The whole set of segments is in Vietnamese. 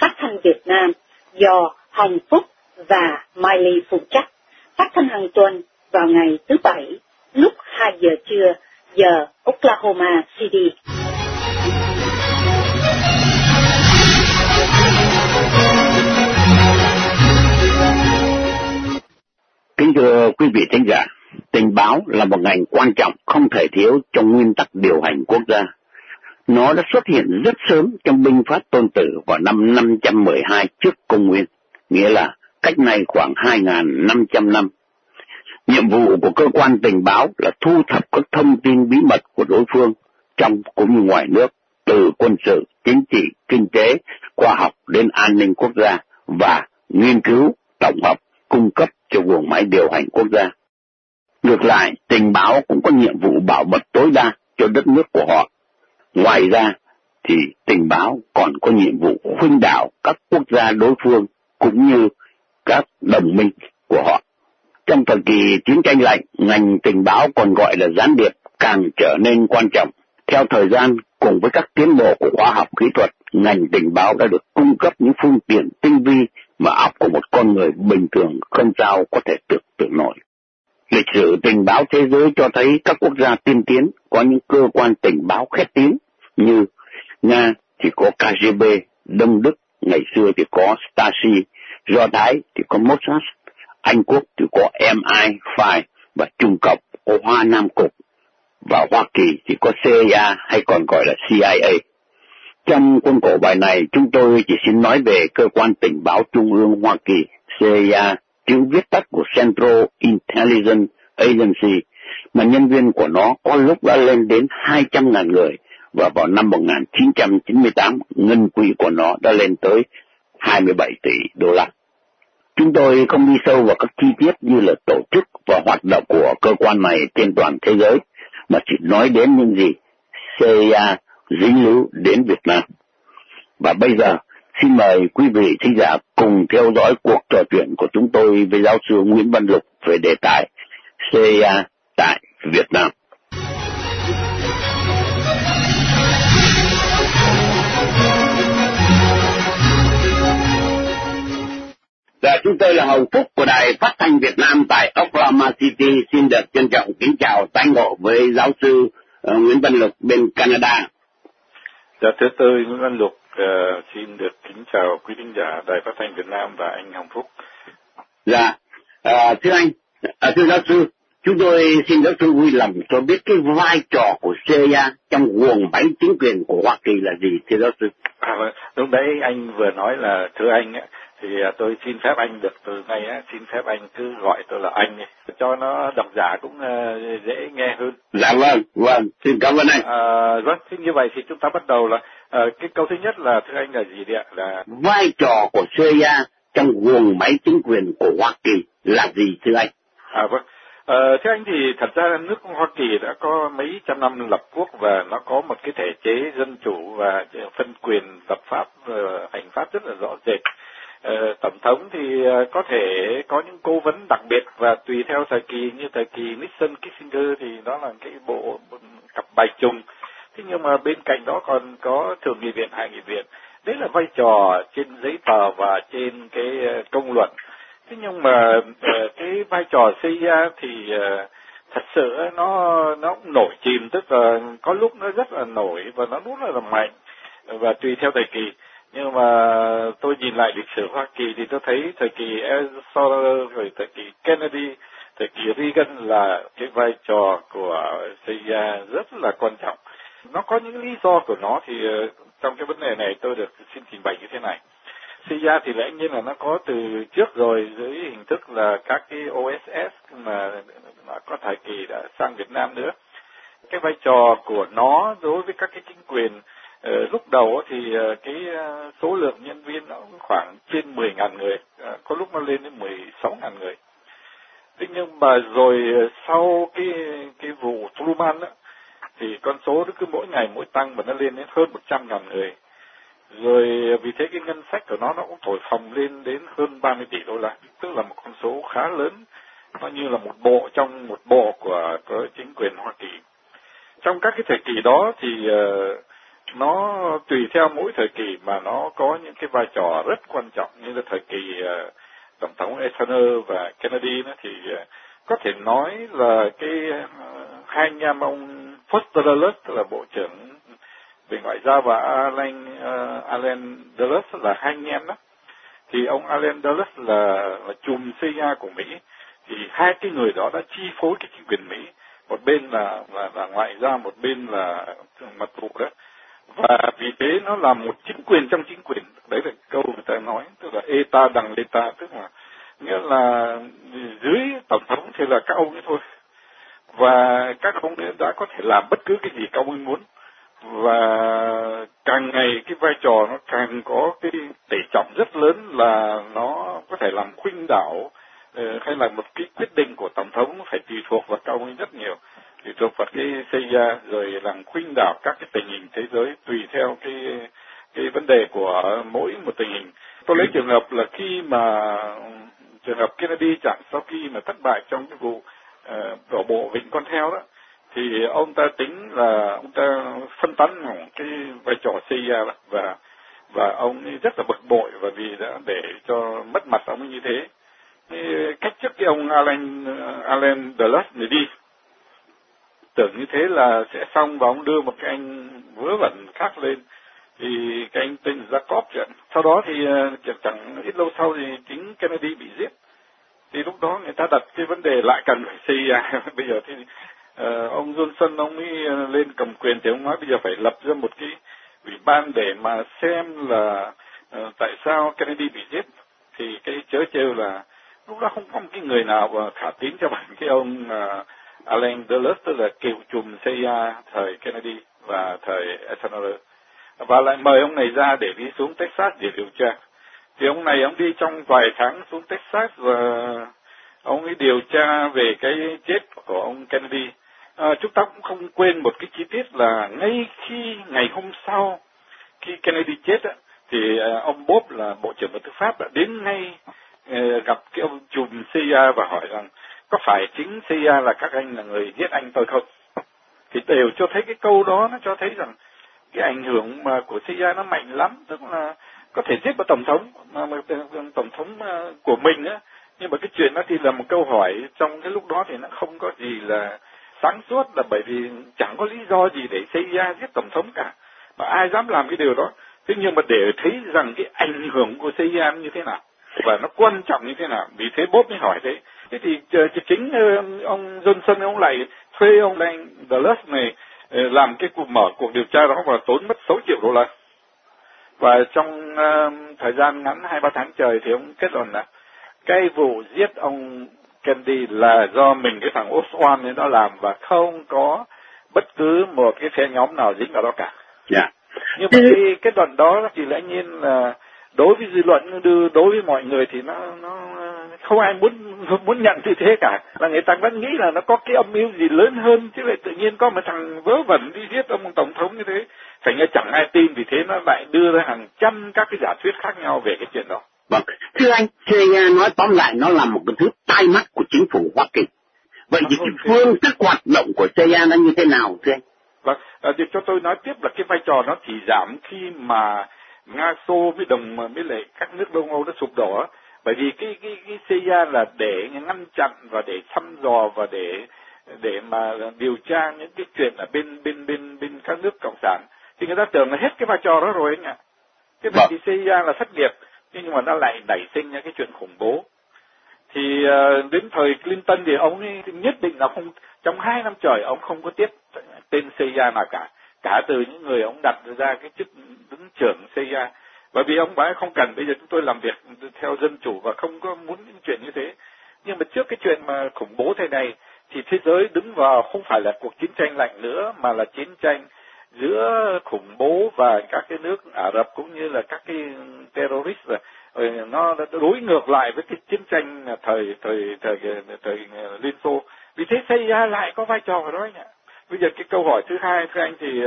Phát thanh Việt Nam do Hồng Phúc và Mai Ly phụ trách, phát thanh hàng tuần vào ngày thứ Bảy lúc 2 giờ trưa giờ Oklahoma City. Kính thưa quý vị thính giả, tình báo là một ngành quan trọng không thể thiếu trong nguyên tắc điều hành quốc gia. Nó đã xuất hiện rất sớm trong binh pháp Tôn Tử vào năm 512 trước Công nguyên, nghĩa là cách nay khoảng 2.500 năm. Nhiệm vụ của cơ quan tình báo là thu thập các thông tin bí mật của đối phương trong cũng như ngoài nước, từ quân sự, chính trị, kinh tế, khoa học đến an ninh quốc gia và nghiên cứu, tổng hợp, cung cấp cho guồng máy điều hành quốc gia. Ngược lại, tình báo cũng có nhiệm vụ bảo mật tối đa cho đất nước của họ. Ngoài ra, thì tình báo còn có nhiệm vụ khuynh đảo các quốc gia đối phương cũng như các đồng minh của họ. Trong thời kỳ chiến tranh lạnh, ngành tình báo còn gọi là gián điệp càng trở nên quan trọng. Theo thời gian, cùng với các tiến bộ của khoa học kỹ thuật, ngành tình báo đã được cung cấp những phương tiện tinh vi mà óc của một con người bình thường không sao có thể tưởng tượng nổi. Lịch sử tình báo thế giới cho thấy các quốc gia tiên tiến có những cơ quan tình báo khét tiếng, như Nga thì có KGB, Đông Đức ngày xưa thì có Stasi, Do Thái thì có Mossad, Anh Quốc thì có MI5 và Trung Cộng có Hoa Nam Cục, và Hoa Kỳ thì có CIA hay còn gọi là CIA. Trong khuôn khổ bài này, chúng tôi chỉ xin nói về cơ quan tình báo trung ương Hoa Kỳ, CIA, chữ viết tắt của Central Intelligence Agency, mà nhân viên của nó có lúc đã lên đến 200.000 người, và vào năm 1998, ngân quỹ của nó đã lên tới 27 tỷ đô la. Chúng tôi không đi sâu vào các chi tiết như là tổ chức và hoạt động của cơ quan này trên toàn thế giới, mà chỉ nói đến những gì CIA dính líu đến Việt Nam. Và bây giờ, xin mời quý vị thính giả cùng theo dõi cuộc trò chuyện của chúng tôi với giáo sư Nguyễn Văn Lục về đề tài CIA tại Việt Nam. Chúng tôi là Hồng Phúc của Đài Phát thanh Việt Nam tại Oklahoma City. Xin được trân trọng kính chào tái ngộ với giáo sư Nguyễn Văn Lục bên Canada. Dạ, thưa tôi Nguyễn Văn Lục xin được kính chào quý thính giả Đài Phát thanh Việt Nam và anh Hồng Phúc. Dạ, thưa anh, thưa giáo sư, chúng tôi xin giáo sư vui lòng cho biết cái vai trò của CIA trong guồng máy chính quyền của Hoa Kỳ là gì, thưa giáo sư? Lúc đấy anh vừa nói là thưa anh ấy, thì tôi xin phép anh được từ nay á, xin phép anh cứ gọi tôi là anh ấy, cho nó độc giả cũng dễ nghe hơn. Dạ vâng, xin cảm ơn anh. Vâng, thế như vậy thì chúng ta bắt đầu là cái câu thứ nhất là thưa anh là gì đấy ạ? Là vai trò của CIA trong guồng máy chính quyền của Hoa Kỳ là gì thưa anh? Vâng. Thưa anh thì thật ra nước Hoa Kỳ đã có mấy trăm năm lập quốc và nó có một cái thể chế dân chủ và phân quyền lập pháp, hành pháp rất là rõ rệt. Tổng thống thì có thể có những cố vấn đặc biệt và tùy theo thời kỳ, như thời kỳ Nixon, Kissinger thì đó là cái bộ cặp bài trùng. Thế nhưng mà bên cạnh đó còn có thượng nghị viện, hạ nghị viện. Đấy là vai trò trên giấy tờ và trên cái công luận. Thế nhưng mà cái vai trò CIA thì thật sự nó cũng nổi chìm, tức là có lúc nó rất là nổi và nó rất là mạnh và tùy theo thời kỳ. Nhưng mà tôi nhìn lại lịch sử Hoa Kỳ thì tôi thấy thời kỳ Eisenhower, rồi thời kỳ Kennedy, thời kỳ Reagan là cái vai trò của CIA rất là quan trọng. Nó có những lý do của nó thì trong cái vấn đề này tôi được xin trình bày như thế này. CIA thì lẽ nhiên là nó có từ trước rồi dưới hình thức là các cái OSS mà có thời kỳ đã sang Việt Nam nữa. Cái vai trò của nó đối với các cái chính quyền lúc đầu thì cái số lượng nhân viên nó khoảng trên 10.000 người, có lúc nó lên đến 16.000 người. Thế nhưng mà rồi sau cái vụ Truman đó, thì con số nó cứ mỗi ngày mỗi tăng và nó lên đến hơn 100.000 người. Rồi vì thế cái ngân sách của nó cũng thổi phồng lên đến hơn 30 tỷ đô la, tức là một con số khá lớn, nó như là một bộ trong một bộ của chính quyền Hoa Kỳ. Trong các cái thời kỳ đó thì nó tùy theo mỗi thời kỳ mà nó có những cái vai trò rất quan trọng. Như là thời kỳ tổng thống Eisenhower và Kennedy đó, thì có thể nói là cái hai anh em ông Foster Dulles là bộ trưởng về ngoại giao và Allen Dulles là hai anh em đó. Thì ông Allen Dulles là chùm CIA của Mỹ. Thì hai cái người đó đã chi phối cái chính quyền Mỹ. Một bên là ngoại giao, một bên là mật vụ đó. Và vì thế nó là một chính quyền trong chính quyền. Đấy là câu người ta nói, tức là État dans l'État, tức là nghĩa là dưới tổng thống thì là các ông ấy thôi. Và các ông ấy đã có thể làm bất cứ cái gì các ông ấy muốn. Và càng ngày cái vai trò nó càng có cái tỷ trọng rất lớn, là nó có thể làm khuynh đảo hay là một cái quyết định của tổng thống phải tùy thuộc vào các ông ấy rất nhiều, tùy thuộc vào cái CIA, rồi làm khuynh đảo các cái tình hình thế giới tùy theo cái vấn đề của mỗi một tình hình. Tôi lấy trường hợp là khi mà trường hợp Kennedy chẳng sau khi mà thất bại trong cái vụ đổ bộ Vịnh Con Heo đó, thì ông ta tính là ông ta phân tán cái vai trò CIA và ông ấy rất là bực bội, và vì đã để cho mất mặt ông ấy như thế. Cách trước cái ông Allen Dulles này đi, tưởng như thế là sẽ xong, và ông đưa một cái anh vớ vẩn khác lên, thì cái anh tên Jacob chuyện. Sau đó thì chẳng ít lâu sau thì chính Kennedy bị giết. Thì lúc đó người ta đặt cái vấn đề lại cần phải CIA. Bây giờ thì ông Johnson ông ấy lên cầm quyền thì ông nói bây giờ phải lập ra một cái ủy ban để mà xem là tại sao Kennedy bị giết. Thì cái chớ trêu là lúc đó không có một cái người nào khả tín cho bằng cái ông Allen Dulles, tức là cựu trùm CIA thời Kennedy và thời Eisenhower, và lại mời ông này ra để đi xuống Texas để điều tra. Thì ông này ông đi trong vài tháng xuống Texas và ông ấy điều tra về cái chết của ông Kennedy. Chúng ta cũng không quên một cái chi tiết là ngay khi ngày hôm sau khi Kennedy chết á, thì ông Bob là Bộ trưởng Bộ Tư pháp đã đến ngay gặp cái ông trùm CIA và hỏi rằng có phải chính CIA là các anh là người giết anh tôi không? Thì đều cho thấy cái câu đó nó cho thấy rằng cái ảnh hưởng mà của CIA nó mạnh lắm, tức là có thể giết một tổng thống mà tổng thống của mình á. Nhưng mà cái chuyện đó thì là một câu hỏi trong cái lúc đó thì nó không có gì là sáng suốt, là bởi vì chẳng có lý do gì để CIA giết tổng thống cả, mà ai dám làm cái điều đó. Thế nhưng mà để thấy rằng cái ảnh hưởng của CIA như thế nào và nó quan trọng như thế nào, vì thế Bob mới hỏi thế. Thế thì chính ông Johnson ông lại thuê ông Dulles này làm cái mở cuộc điều tra đó và tốn mất $6 triệu. Và trong thời gian ngắn 2-3 tháng trời thì ông kết luận là cái vụ giết ông Kennedy là do mình, cái thằng Oswald ấy nó làm, và không có bất cứ một cái phe nhóm nào dính vào đó cả. Yeah. Nhưng mà cái kết luận đó thì lẽ nhiên là đối với dư luận, đối với mọi người thì nó không ai muốn nhận như thế cả, là người ta vẫn nghĩ là nó có cái âm mưu gì lớn hơn, chứ lại tự nhiên có một thằng vớ vẩn đi giết ông tổng thống như thế, thành ra chẳng ai tin. Vì thế nó lại đưa ra hàng trăm các cái giả thuyết khác nhau về cái chuyện đó. Vâng, thưa anh, CIA nói tóm lại nó là một cái thứ tai mắt của chính phủ Hoa Kỳ. Vậy thì cái phương thức hoạt động của CIA nó như thế nào thưa anh? Vâng, để cho tôi nói tiếp là cái vai trò nó thì giảm khi mà Nga Xô với lại các nước Đông Âu nó sụp đổ. Bởi vì cái CIA là để ngăn chặn và để thăm dò và để mà điều tra những cái chuyện ở bên các nước cộng sản. Thì người ta tưởng là hết cái vai trò đó rồi anh ạ. Thế vậy thì CIA là thất nghiệp, nhưng mà nó lại nảy sinh những cái chuyện khủng bố. Thì đến thời Clinton thì ông ấy nhất định là không, trong 2 năm trời ông không có tiếp tên CIA nào cả từ những người ông đặt ra cái chức đứng trưởng CIA. Bởi vì ông bảo không cần, bây giờ chúng tôi làm việc theo dân chủ và không có muốn những chuyện như thế. Nhưng mà trước cái chuyện mà khủng bố thế này thì thế giới đứng vào không phải là cuộc chiến tranh lạnh nữa, mà là chiến tranh giữa khủng bố và các cái nước Ả Rập cũng như là các cái terrorist, nó đối ngược lại với cái chiến tranh thời Liên Xô. Vì thế CIA lại có vai trò ở đó anh ạ. Bây giờ cái câu hỏi thứ hai thưa anh thì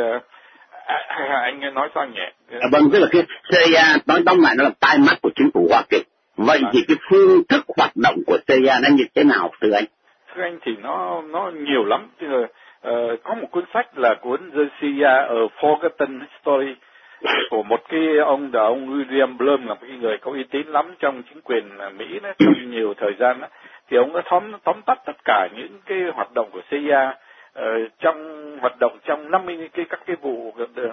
anh nói sao nhỉ? Vâng, tức là cái CIA nói tóm lại nó là tai mắt của chính phủ Hoa Kỳ. Vậy thì cái phương thức hoạt động của CIA nó như thế nào thưa anh? Thưa anh thì nó nhiều lắm. Có một cuốn sách là cuốn The CIA A Forgotten History của một cái ông William Blum, là một cái người có uy tín lắm trong chính quyền Mỹ đó, trong nhiều thời gian đó. Thì ông đã tóm tắt tất cả những cái hoạt động của CIA trong hoạt động trong 50 các cái vụ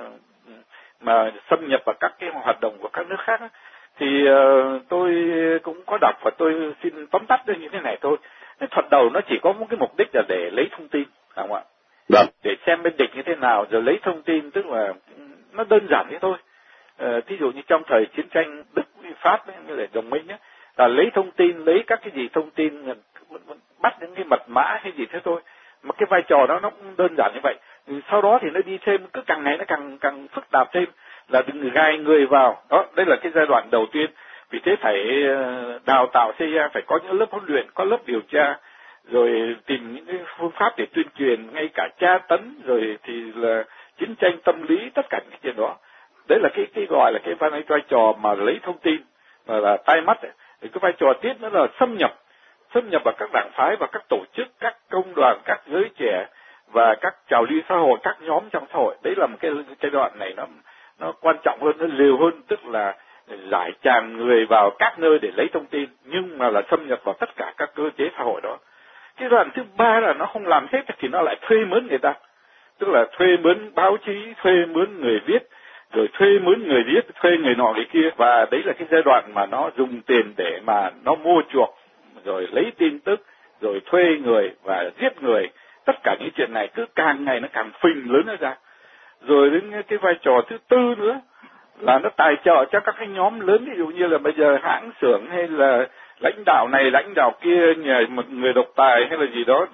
mà xâm nhập vào các cái hoạt động của các nước khác đó. Thì tôi cũng có đọc và tôi xin tóm tắt lên như thế này thôi. Cái thuật đầu nó chỉ có một cái mục đích là để lấy thông tin, phải không ạ? Vâng. Để xem bên địch như thế nào rồi lấy thông tin, tức là nó đơn giản thế thôi. Thí dụ như trong thời chiến tranh Đức với Pháp ấy, như là đồng minh ấy, là lấy thông tin, lấy các cái gì thông tin, bắt những cái mật mã hay gì thế thôi. Mà cái vai trò đó nó cũng đơn giản như vậy. Sau đó thì nó đi thêm, cứ càng ngày nó càng phức tạp thêm, là đừng gai người vào. Đó, đây là cái giai đoạn đầu tiên. Vì thế phải đào tạo CIA, phải có những lớp huấn luyện, có lớp điều tra, rồi tìm những cái phương pháp để tuyên truyền, ngay cả tra tấn, rồi thì là chiến tranh tâm lý, tất cả những chuyện đó. Đấy là cái gọi là cái vai trò mà lấy thông tin, mà là tai mắt ấy. Thì cái vai trò tiếp nữa là xâm nhập vào các đảng phái và các tổ chức, các công đoàn, các giới trẻ và các trào lưu xã hội, các nhóm trong xã hội. Đấy là một cái đoạn này nó quan trọng hơn, nó liều hơn, tức là giải tràn người vào các nơi để lấy thông tin, nhưng mà là xâm nhập vào tất cả các cơ chế xã hội đó. Cái đoạn thứ ba là nó không làm hết thì nó lại thuê mướn người ta, tức là thuê mướn báo chí, thuê mướn người viết, rồi thuê mướn người viết, thuê người nọ người kia. Và đấy là cái giai đoạn mà nó dùng tiền để mà nó mua chuộc, rồi lấy tin tức, rồi thuê người và giết người. Tất cả những chuyện này cứ càng ngày nó càng phình lớn ra. Rồi đến cái vai trò thứ tư nữa là nó tài trợ cho các cái nhóm lớn, ví dụ như là bây giờ hãng xưởng hay là lãnh đạo này lãnh đạo kia, một người độc tài hay là gì đó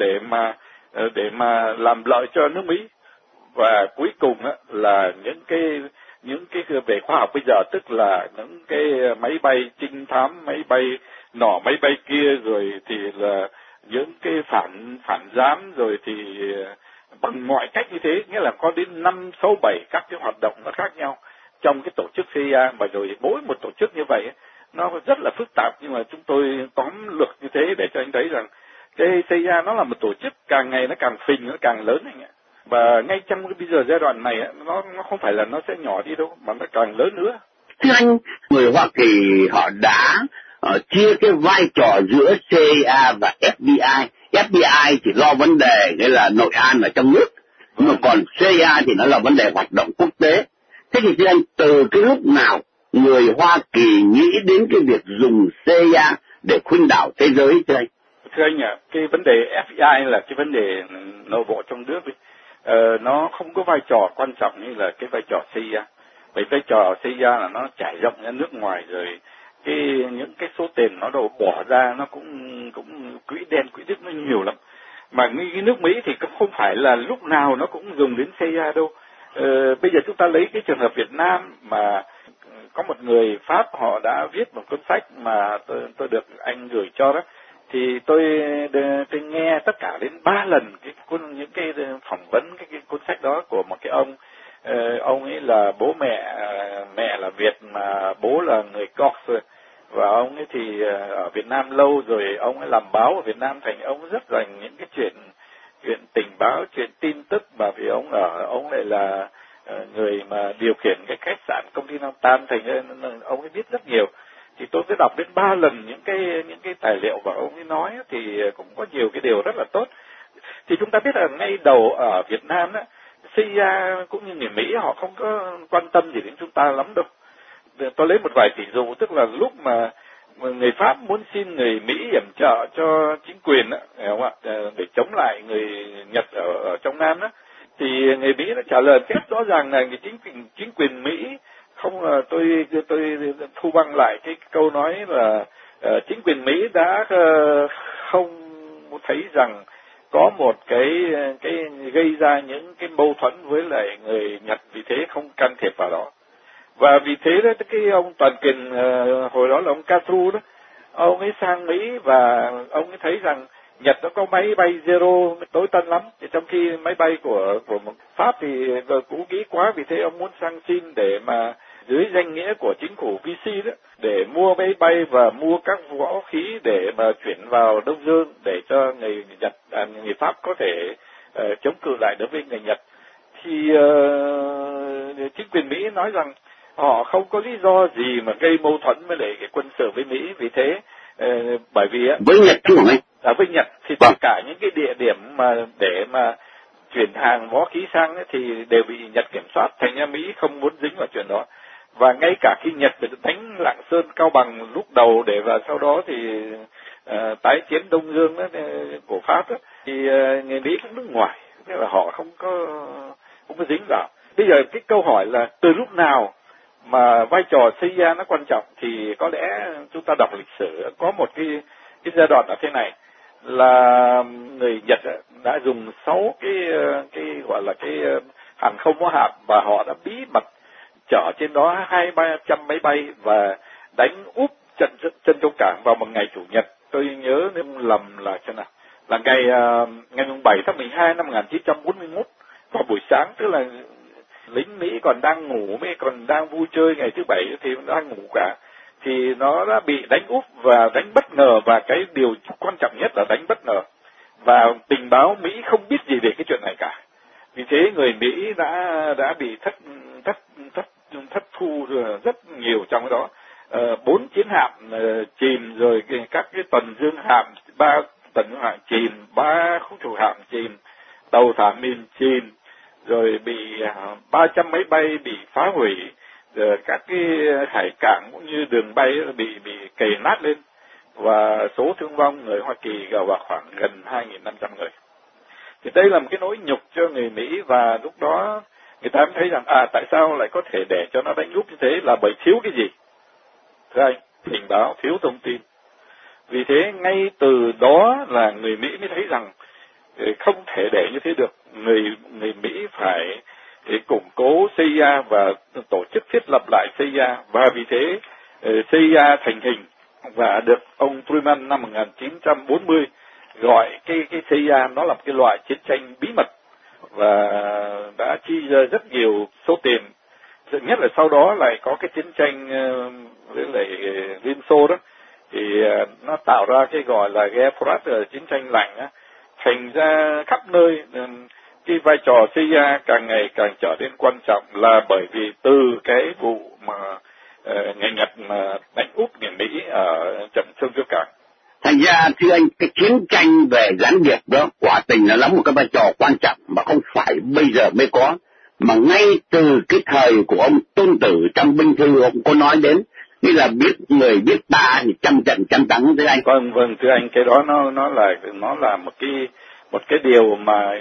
để mà làm lợi cho nước Mỹ. Và cuối cùng là những cái về khoa học bây giờ, tức là những cái máy bay trinh thám, máy bay nọ máy bay kia, rồi thì là những cái phản giám, rồi thì bằng mọi cách như thế, nghĩa là có đến 5, 6, 7 các cái hoạt động nó khác nhau trong cái tổ chức CIA. Và rồi mỗi một tổ chức như vậy nó rất là phức tạp, nhưng mà chúng tôi tóm lược như thế để cho anh thấy rằng cái CIA nó là một tổ chức càng ngày nó càng phình, nó càng lớn anh ạ. Và ngay trong cái bây giờ giai đoạn này nó không phải là nó sẽ nhỏ đi đâu, mà nó càng lớn nữa. Thưa anh, người Hoa Kỳ họ đã chia cái vai trò giữa CIA và FBI. FBI thì lo vấn đề nghĩa là nội an ở trong nước, nhưng mà còn CIA thì nó là vấn đề hoạt động quốc tế. Thế thì thưa anh, từ cái lúc nào người Hoa Kỳ nghĩ đến cái việc dùng CIA để khuynh đảo thế giới thưa anh? Thưa anh ạ, cái vấn đề FBI là cái vấn đề nội bộ trong nước ấy. Nó không có vai trò quan trọng như là cái vai trò CIA. Bởi vai trò CIA là nó trải rộng ra nước ngoài, rồi những cái số tiền nó đổ bỏ ra nó cũng quỹ đen quỹ đức nó nhiều lắm. Mà cái nước Mỹ thì không phải là lúc nào nó cũng dùng đến CIA đâu. Bây giờ chúng ta lấy cái trường hợp Việt Nam, mà có một người Pháp họ đã viết một cuốn sách mà tôi được anh gửi cho đó. Thì tôi nghe tất cả đến 3 lần những cái phỏng vấn cái cuốn sách đó của một cái ông ấy là bố mẹ là Việt mà bố là người Corse, và ông ấy thì ở Việt Nam lâu rồi, ông ấy làm báo ở Việt Nam, thành ông rất dành những cái chuyện tình báo, chuyện tin tức, mà vì ông lại là người mà điều khiển cái khách sạn công ty Nam Tam, thành ông ấy biết rất nhiều. Thì tôi cứ đọc đến 3 lần những cái tài liệu mà ông ấy nói, thì cũng có nhiều cái điều rất là tốt. Thì chúng ta biết là ngay đầu ở Việt Nam đó, CIA cũng như người Mỹ họ không có quan tâm gì đến chúng ta lắm đâu. Tôi lấy một vài ví dụ, tức là lúc mà người Pháp muốn xin người Mỹ yểm trợ cho chính quyền đó, hiểu không ạ, để chống lại người Nhật ở trong Nam đó, thì người Mỹ đã trả lời rất rõ ràng là chính quyền Mỹ không. Tôi thu băng lại cái câu nói là chính quyền Mỹ đã không thấy rằng có một cái gây ra những cái mâu thuẫn với lại người Nhật, vì thế không can thiệp vào đó. Và vì thế đó, cái ông toàn quyền hồi đó là ông Castro đó, ông ấy sang Mỹ và ông ấy thấy rằng Nhật nó có máy bay Zero tối tân lắm, thì trong khi máy bay của một Pháp thì cũ kỹ quá, vì thế ông muốn sang xin để mà dưới danh nghĩa của chính phủ Vichy đó, để mua máy bay và mua các vũ khí để mà chuyển vào Đông Dương, để cho người Pháp có thể chống cự lại đối với người Nhật. Thì chính quyền Mỹ nói rằng họ không có lý do gì mà gây mâu thuẫn với lại cái quân sự với Mỹ, vì thế bởi vì với Nhật chứ không anh? Với Nhật thì tất cả những cái địa điểm mà để mà chuyển hàng võ khí sang ấy, thì đều bị Nhật kiểm soát, thành ra Mỹ không muốn dính vào chuyện đó. Và ngay cả khi Nhật đánh Lạng Sơn, Cao Bằng lúc đầu để và sau đó thì tái chiến Đông Dương đó, của Pháp đó, thì người Mỹ cũng đứng ngoài, tức là họ không có dính vào. Bây giờ cái câu hỏi là từ lúc nào mà vai trò CIA nó quan trọng, thì có lẽ chúng ta đọc lịch sử có một cái giai đoạn là thế này, là người Nhật đã dùng 6 cái gọi là cái hàng không mẫu hạm, và họ đã bí mật chở trên đó 200-300 máy bay và đánh úp chân châu cảng vào một ngày chủ nhật. Tôi nhớ nếu không lầm là thế nào, là ngày 7 tháng 12 năm 1941 vào buổi sáng, tức là lính Mỹ còn đang ngủ, Mỹ còn đang vui chơi ngày thứ Bảy thì nó đang ngủ cả, thì nó đã bị đánh úp và đánh bất ngờ, và cái điều quan trọng nhất là đánh bất ngờ, và tình báo Mỹ không biết gì về cái chuyện này cả. Vì thế người Mỹ đã bị thất thu rất nhiều trong đó. 4 chiến hạm chìm, rồi các cái tuần dương hạm, 3 tuần dương hạm chìm, 3 khúc trục hạm chìm, tàu thả mìn chìm, rồi bị 300 máy bay bị phá hủy, rồi các cái hải cảng cũng như đường bay bị cày nát lên, và số thương vong người Hoa Kỳ vào khoảng gần 2.500 người. Thì đây là một cái nỗi nhục cho người Mỹ, và lúc đó người ta mới thấy rằng tại sao lại có thể để cho nó đánh úp như thế, là bởi thiếu cái gì? Thưa anh, tình báo, thiếu thông tin. Vì thế ngay từ đó là người Mỹ mới thấy rằng không thể để như thế được. Người Mỹ phải củng cố CIA và tổ chức thiết lập lại CIA, và vì thế CIA thành hình, và được ông Truman năm 1940 gọi cái CIA nó là một cái loại chiến tranh bí mật, và đã chi ra rất nhiều số tiền. Nhất là sau đó lại có cái chiến tranh với lại Liên Xô đó, thì nó tạo ra cái gọi là Gepard, chiến tranh lạnh á. Thành ra khắp nơi cái vai trò CIA càng ngày càng trở nên quan trọng, là bởi vì từ cái vụ mà người Nhật mà đánh úp người Mỹ ở trận Sông Châu Cảng. Thành ra thưa anh, cái chiến tranh về gián điệp đó quả tình là đóng một cái vai trò quan trọng mà không phải bây giờ mới có, mà ngay từ cái thời của ông Tôn Tử trong binh thư ông có nói đến, như là biết người biết ta thì trăm trận trăm thắng. Thưa anh. Vâng thưa anh, cái đó nó là một cái điều mà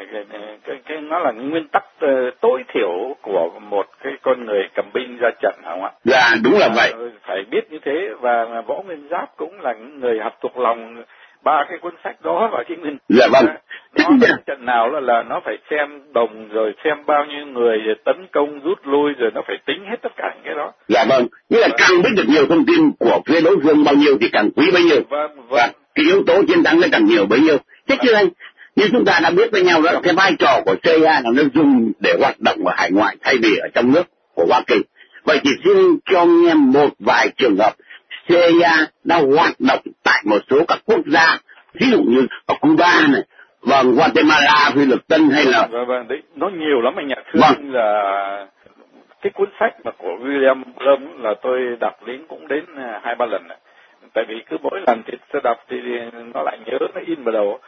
cái nó là nguyên tắc tối thiểu của một cái con người cầm binh ra trận, không ạ? Dạ đúng là vậy. Phải biết như thế, và Võ Nguyên Giáp cũng là những người học thuộc lòng 3 cái cuốn sách đó, và cái nguyên. Dạ vâng. Nó trận nào là nó phải xem đồng, rồi xem bao nhiêu người tấn công rút lui, rồi nó phải tính hết tất cả những cái đó. Dạ vâng. Như là càng biết được nhiều thông tin của phía đối phương bao nhiêu thì càng quý bấy nhiêu. Vâng. Và cái yếu tố chiến thắng nó càng nhiều bấy nhiêu. Thế chứ anh, như chúng ta đã biết với nhau đó là cái vai trò của CIA là nó dùng để hoạt động ở hải ngoại thay vì ở trong nước của Hoa Kỳ. Vậy thì xin cho nghe một vài trường hợp CIA đã hoạt động tại một số các quốc gia, ví dụ như ở Cuba này, Guatemala, Phi Luật Tân hay là... Vâng, đấy, nó nhiều lắm anh ạ. Thưa anh là cái cuốn sách mà của William Blum là tôi đọc đến cũng đến 2-3 lần. Tại vì cứ mỗi lần thì tôi đọc thì nó lại nhớ, nó in vào đầu.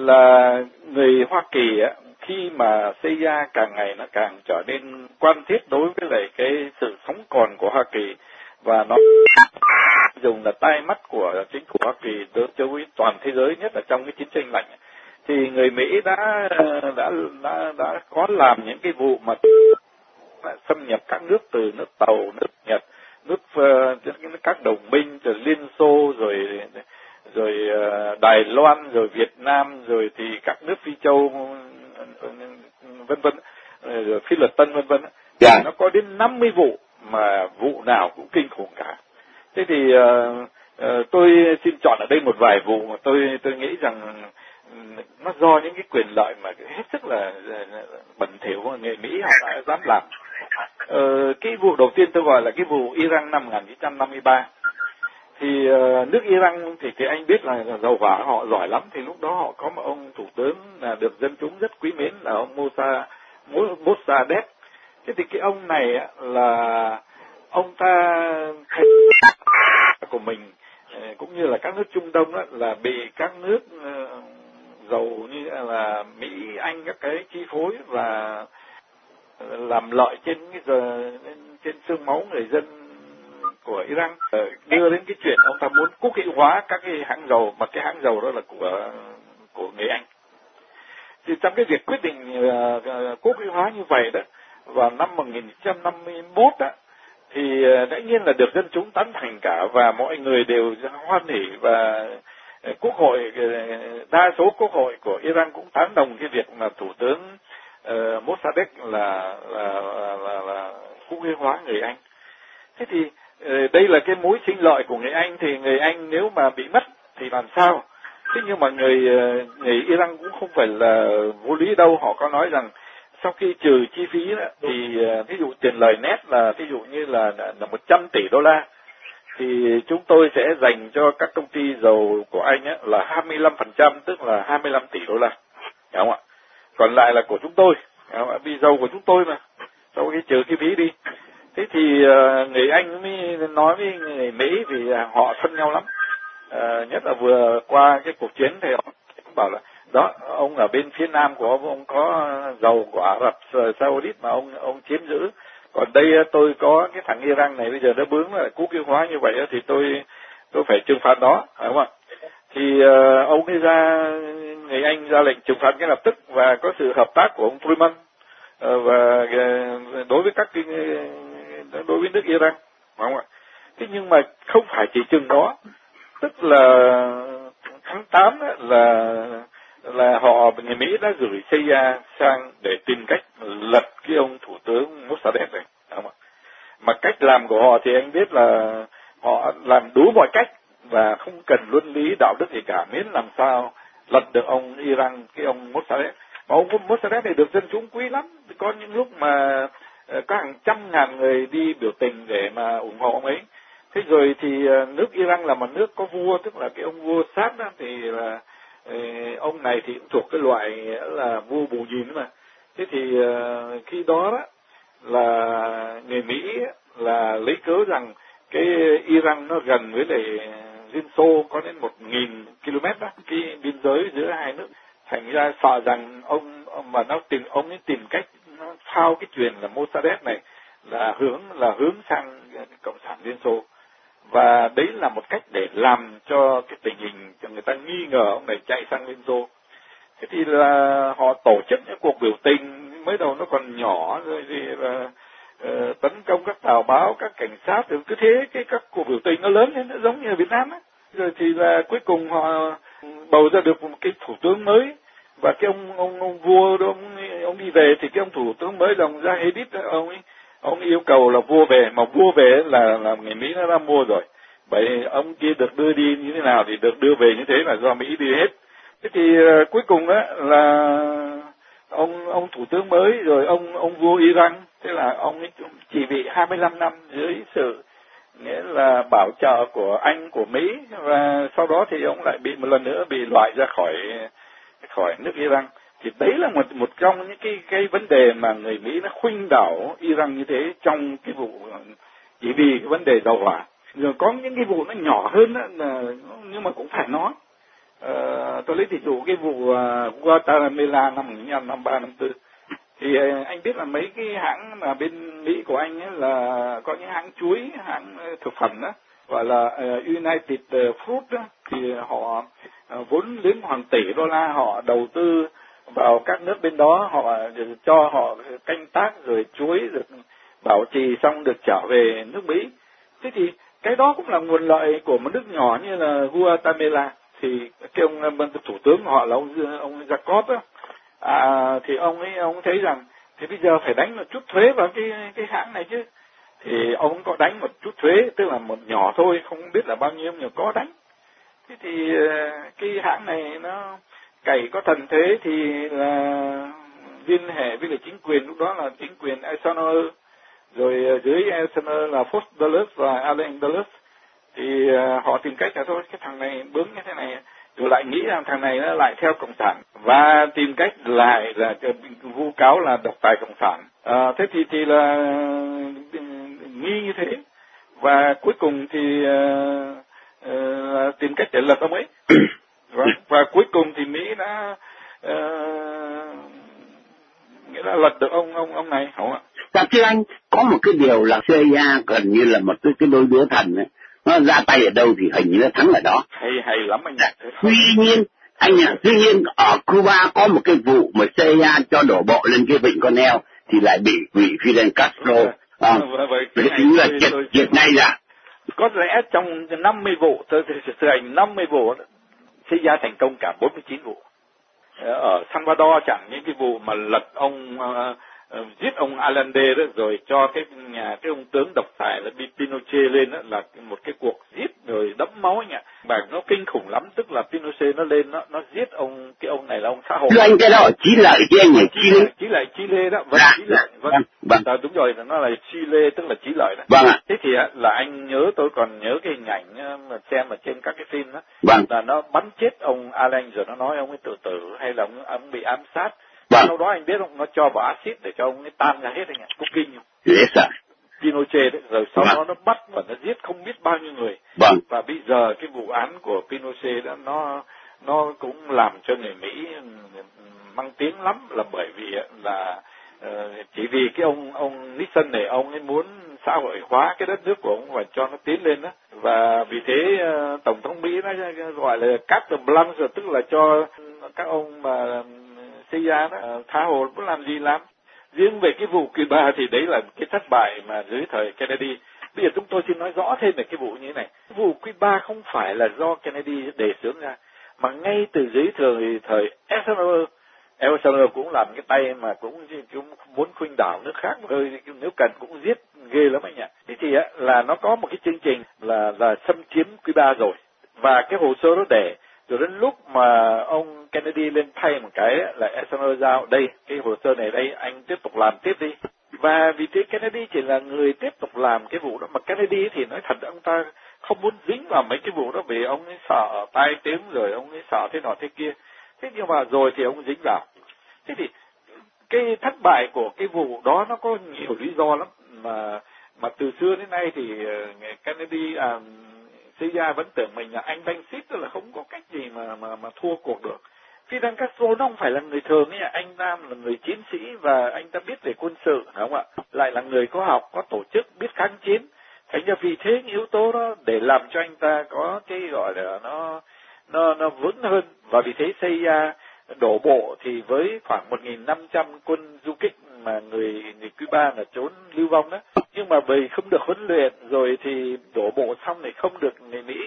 Là người Hoa Kỳ á, khi mà CIA càng ngày nó càng trở nên quan thiết đối với lại cái sự sống còn của Hoa Kỳ, và nó dùng là tai mắt của chính phủ Hoa Kỳ đối với toàn thế giới, nhất là trong cái chiến tranh lạnh, thì người Mỹ đã có làm những cái vụ mà xâm nhập các nước, từ nước Tàu, nước Nhật, các đồng minh, rồi Liên Xô, rồi Đài Loan, rồi Việt Nam, rồi thì các nước Phi Châu, vân vân, rồi Phi Luật Tân, vân vân. Yeah. Nó có đến 50 vụ, mà vụ nào cũng kinh khủng cả. Thế thì tôi xin chọn ở đây một vài vụ mà tôi nghĩ rằng nó do những cái quyền lợi mà hết sức là bẩn thỉu của người Mỹ họ đã dám làm. Cái vụ đầu tiên tôi gọi là cái vụ Iran năm 1953. Thì nước Iran thì anh biết là dầu hỏa họ giỏi lắm, thì lúc đó họ có một ông thủ tướng là được dân chúng rất quý mến là ông Mossadegh. Thế thì cái ông này là ông ta của mình cũng như là các nước Trung Đông là bị các nước giàu như là Mỹ, Anh các cái chi phối và làm lợi trên xương máu người dân của Iran, đưa đến cái chuyện ông ta muốn quốc hữu hóa các cái hãng dầu, mà cái hãng dầu đó là của người Anh. Thì trong cái việc quyết định quốc hữu hóa như vậy đó, vào năm 1951 đó, thì tất nhiên là được dân chúng tán thành cả, và mọi người đều hoan hỉ, và quốc hội, đa số quốc hội của Iran cũng tán đồng cái việc mà thủ tướng Mossadegh là quốc hữu hóa người Anh. Thế thì đây là cái mối sinh lợi của người Anh, thì người Anh nếu mà bị mất thì làm sao? Thế nhưng mà người Iran cũng không phải là vô lý đâu. Họ có nói rằng sau khi trừ chi phí đó, thì ví dụ tiền lời nét là ví dụ như là 100 tỷ đô la, thì chúng tôi sẽ dành cho các công ty dầu của Anh là 25%, tức là 25 tỷ đô la, hiểu không ạ? Còn lại là của chúng tôi, vì dầu của chúng tôi mà, sau khi trừ chi phí đi. Thế thì người Anh mới nói với người Mỹ, vì họ thân nhau lắm, nhất là vừa qua cái cuộc chiến thì họ bảo là đó, ông ở bên phía nam của ông có dầu của Ả Rập Saudit mà ông chiếm giữ, còn đây tôi có cái thằng Iran này bây giờ nó bướng là quốc hữu hóa như vậy thì tôi phải trừng phạt nó, phải không ạ? Thì ông ấy người Anh ra lệnh trừng phạt ngay lập tức, và có sự hợp tác của ông Truman và đối với nước Iran, phải không ạ? Thế nhưng mà không phải chỉ chừng đó, tức là tháng 8 là người Mỹ đã gửi CIA sang để tìm cách lật cái ông thủ tướng Mossadegh này, đúng không ạ? Mà cách làm của họ thì anh biết là họ làm đủ mọi cách và không cần luân lý đạo đức gì cả, miễn làm sao lật được ông Iran, cái ông Mossadegh. Mà ông Mossadegh này được dân chúng quý lắm, có những lúc mà có hàng trăm ngàn người đi biểu tình để mà ủng hộ ông ấy. Thế rồi thì nước Iran là một nước có vua, tức là cái ông vua Sát đó, thì là ông này thì cũng thuộc cái loại là vua bù nhìn mà. Thế thì khi đó là người Mỹ là lấy cớ rằng cái Iran nó gần với lại Liên Xô, có đến 1.000 km đó, cái biên giới giữa hai nước, thành ra sợ rằng ông ấy tìm cách nó phao cái chuyện là Mossadegh này là hướng sang cộng sản Liên Xô. Và đấy là một cách để làm cho cái tình hình cho người ta nghi ngờ ông này chạy sang Liên Xô. Thế thì là họ tổ chức những cuộc biểu tình, mới đầu nó còn nhỏ, rồi thì là tấn công các tàu báo, các cảnh sát, rồi cứ thế các cuộc biểu tình nó lớn lên, nó giống như ở Việt Nam ấy. Rồi thì là cuối cùng họ bầu ra được một cái thủ tướng mới, và cái ông vua đó, ông đi về, thì cái ông thủ tướng mới là ông Zahedid, ông yêu cầu là vua về, mà vua về là người Mỹ nó đã mua rồi. Vậy ông kia được đưa đi như thế nào thì được đưa về như thế là do Mỹ đi hết. Thế thì cuối cùng là ông thủ tướng mới, rồi ông vua Iran, thế là ông ấy chỉ bị 25 năm dưới sự nghĩa là bảo trợ của Anh, của Mỹ, và sau đó thì ông lại bị một lần nữa bị loại ra khỏi nước Iran. Thì đấy là một trong những cái vấn đề mà người Mỹ nó khuynh đảo Iran như thế trong cái vụ chỉ vì cái vấn đề dầu hỏa. Rồi có những cái vụ nó nhỏ hơn đó, nhưng mà cũng phải nói. Tôi lấy ví dụ cái vụ Guatemala năm 1953-54. Thì anh biết là mấy cái hãng mà bên Mỹ của anh ấy là có những hãng chuối, hãng thực phẩm đó, gọi là United Fruit đó, thì họ vốn đến hàng tỷ đô la, họ đầu tư vào các nước bên đó, họ cho họ canh tác rồi chuối được bảo trì xong được trở về nước Mỹ. Thế thì cái đó cũng là nguồn lợi của một nước nhỏ như là Guatemala. Thì cái ông thủ tướng của họ là ông Jacob đó, thì ông thấy rằng thì bây giờ phải đánh một chút thuế vào cái hãng này chứ. Thì ông có đánh một chút thuế, tức là một nhỏ thôi, không biết là bao nhiêu, nhưng có đánh. Thế thì cái hãng này nó cày có thần thế thì là liên hệ với lại chính quyền, lúc đó là chính quyền Eisenhower, rồi dưới Eisenhower là Fox Dulles và Allen Dulles. Thì họ tìm cách là thôi cái thằng này bướng như thế này, rồi lại nghĩ rằng thằng này nó lại theo cộng sản và tìm cách lại là vu cáo là độc tài cộng sản. Thế thì là nghi như thế, và cuối cùng thì tìm cách để lật ông ấy. Và cuối cùng thì Mỹ đã nghĩa là lật được ông này, không ạ? Dạ thưa anh, có một cái điều là CIA gần như là một cái đôi đứa thần ấy. Nó ra tay ở đâu thì hình như nó thắng ở đó. Hay lắm anh ạ. Tuy nhiên anh ạ, tuy nhiên ở Cuba có một cái vụ mà CIA cho đổ bộ lên cái vịnh Con Eo thì lại bị Fidel Castro là triệt ngay ra. Có lẽ trong 50 vụ, tôi thực hành 50 vụ, CIA thành công cả 49 vụ. Ở Salvador chẳng những cái vụ mà lật ông giết ông Allende đó, rồi cho cái ông tướng độc tài là Pinochet lên đó, là một cái cuộc giết rồi đẫm máu anh ạ. Và nó kinh khủng lắm, tức là Pinochet nó lên nó giết cái ông này là ông xã hội. Thưa anh, cái đó Chí Lợi chứ anh nhỉ? Chile đó, vâng, Chile, đúng rồi, nó là Chile, tức là Chí Lợi đó. Vâng ạ. Thế thì là anh nhớ, tôi còn nhớ cái hình ảnh mà xem ở trên các cái phim đó, vâng, là nó bắn chết ông Allende rồi nó nói ông ấy tự tử hay là ông bị ám sát. Vâng. Sau đó anh biết không, nó cho vào axit để cho ông ấy tan ra hết anh ạ, có kinh không? Dễ sợ. Pinochet đấy, rồi sau Vâng. đó nó bắt và nó giết không biết bao nhiêu người. Vâng. Và bây giờ cái vụ án của Pinochet đó nó cũng làm cho người Mỹ mang tiếng lắm, là bởi vì là chỉ vì cái ông Nixon này, ông ấy muốn xã hội hóa cái đất nước của ông và cho nó tiến lên đó, và vì thế tổng thống Mỹ nó gọi là carte blanche, tức là cho các ông mà CIA đó tha hồ muốn làm gì làm. Riêng về cái vụ Cuba thì đấy là cái thất bại mà dưới thời Kennedy. Bây giờ chúng tôi xin nói rõ thêm về cái vụ như thế này. Cái vụ Cuba không phải là do Kennedy đề xướng ra, mà ngay từ dưới thời Eisenhower cũng làm cái tay mà cũng muốn khuynh đảo nước khác một hơi, nếu cần cũng giết ghê lắm anh ạ. Thế thì là nó có một cái chương trình là xâm chiếm Cuba rồi, và cái hồ sơ đó để rồi đến lúc mà ông Kennedy lên thay một cái là Eisenhower giao đây, cái hồ sơ này đây, anh tiếp tục làm tiếp đi. Và vì thế Kennedy chỉ là người tiếp tục làm cái vụ đó, mà Kennedy thì nói thật ông ta không muốn dính vào mấy cái vụ đó vì ông ấy sợ tai tiếng, rồi ông ấy sợ thế nọ thế kia. Thế nhưng mà rồi thì ông dính vào. Thế thì cái thất bại của cái vụ đó nó có nhiều lý do lắm, mà từ xưa đến nay thì Kennedy CIA vẫn tưởng mình là anh banh xít, tức là không có cách gì mà thua cuộc được. Fidel Castro nó không phải là người thường ấy, anh ta là người chiến sĩ và anh ta biết về quân sự, phải không ạ? Lại là người có học, có tổ chức, biết kháng chiến. Thành ra vì thế những yếu tố đó để làm cho anh ta có cái gọi là nó vững hơn, và vì thế CIA đổ bộ thì với khoảng 1.500 quân du kích mà người Cuba là trốn lưu vong đó, nhưng mà vì không được huấn luyện rồi thì đổ bộ xong thì không được người Mỹ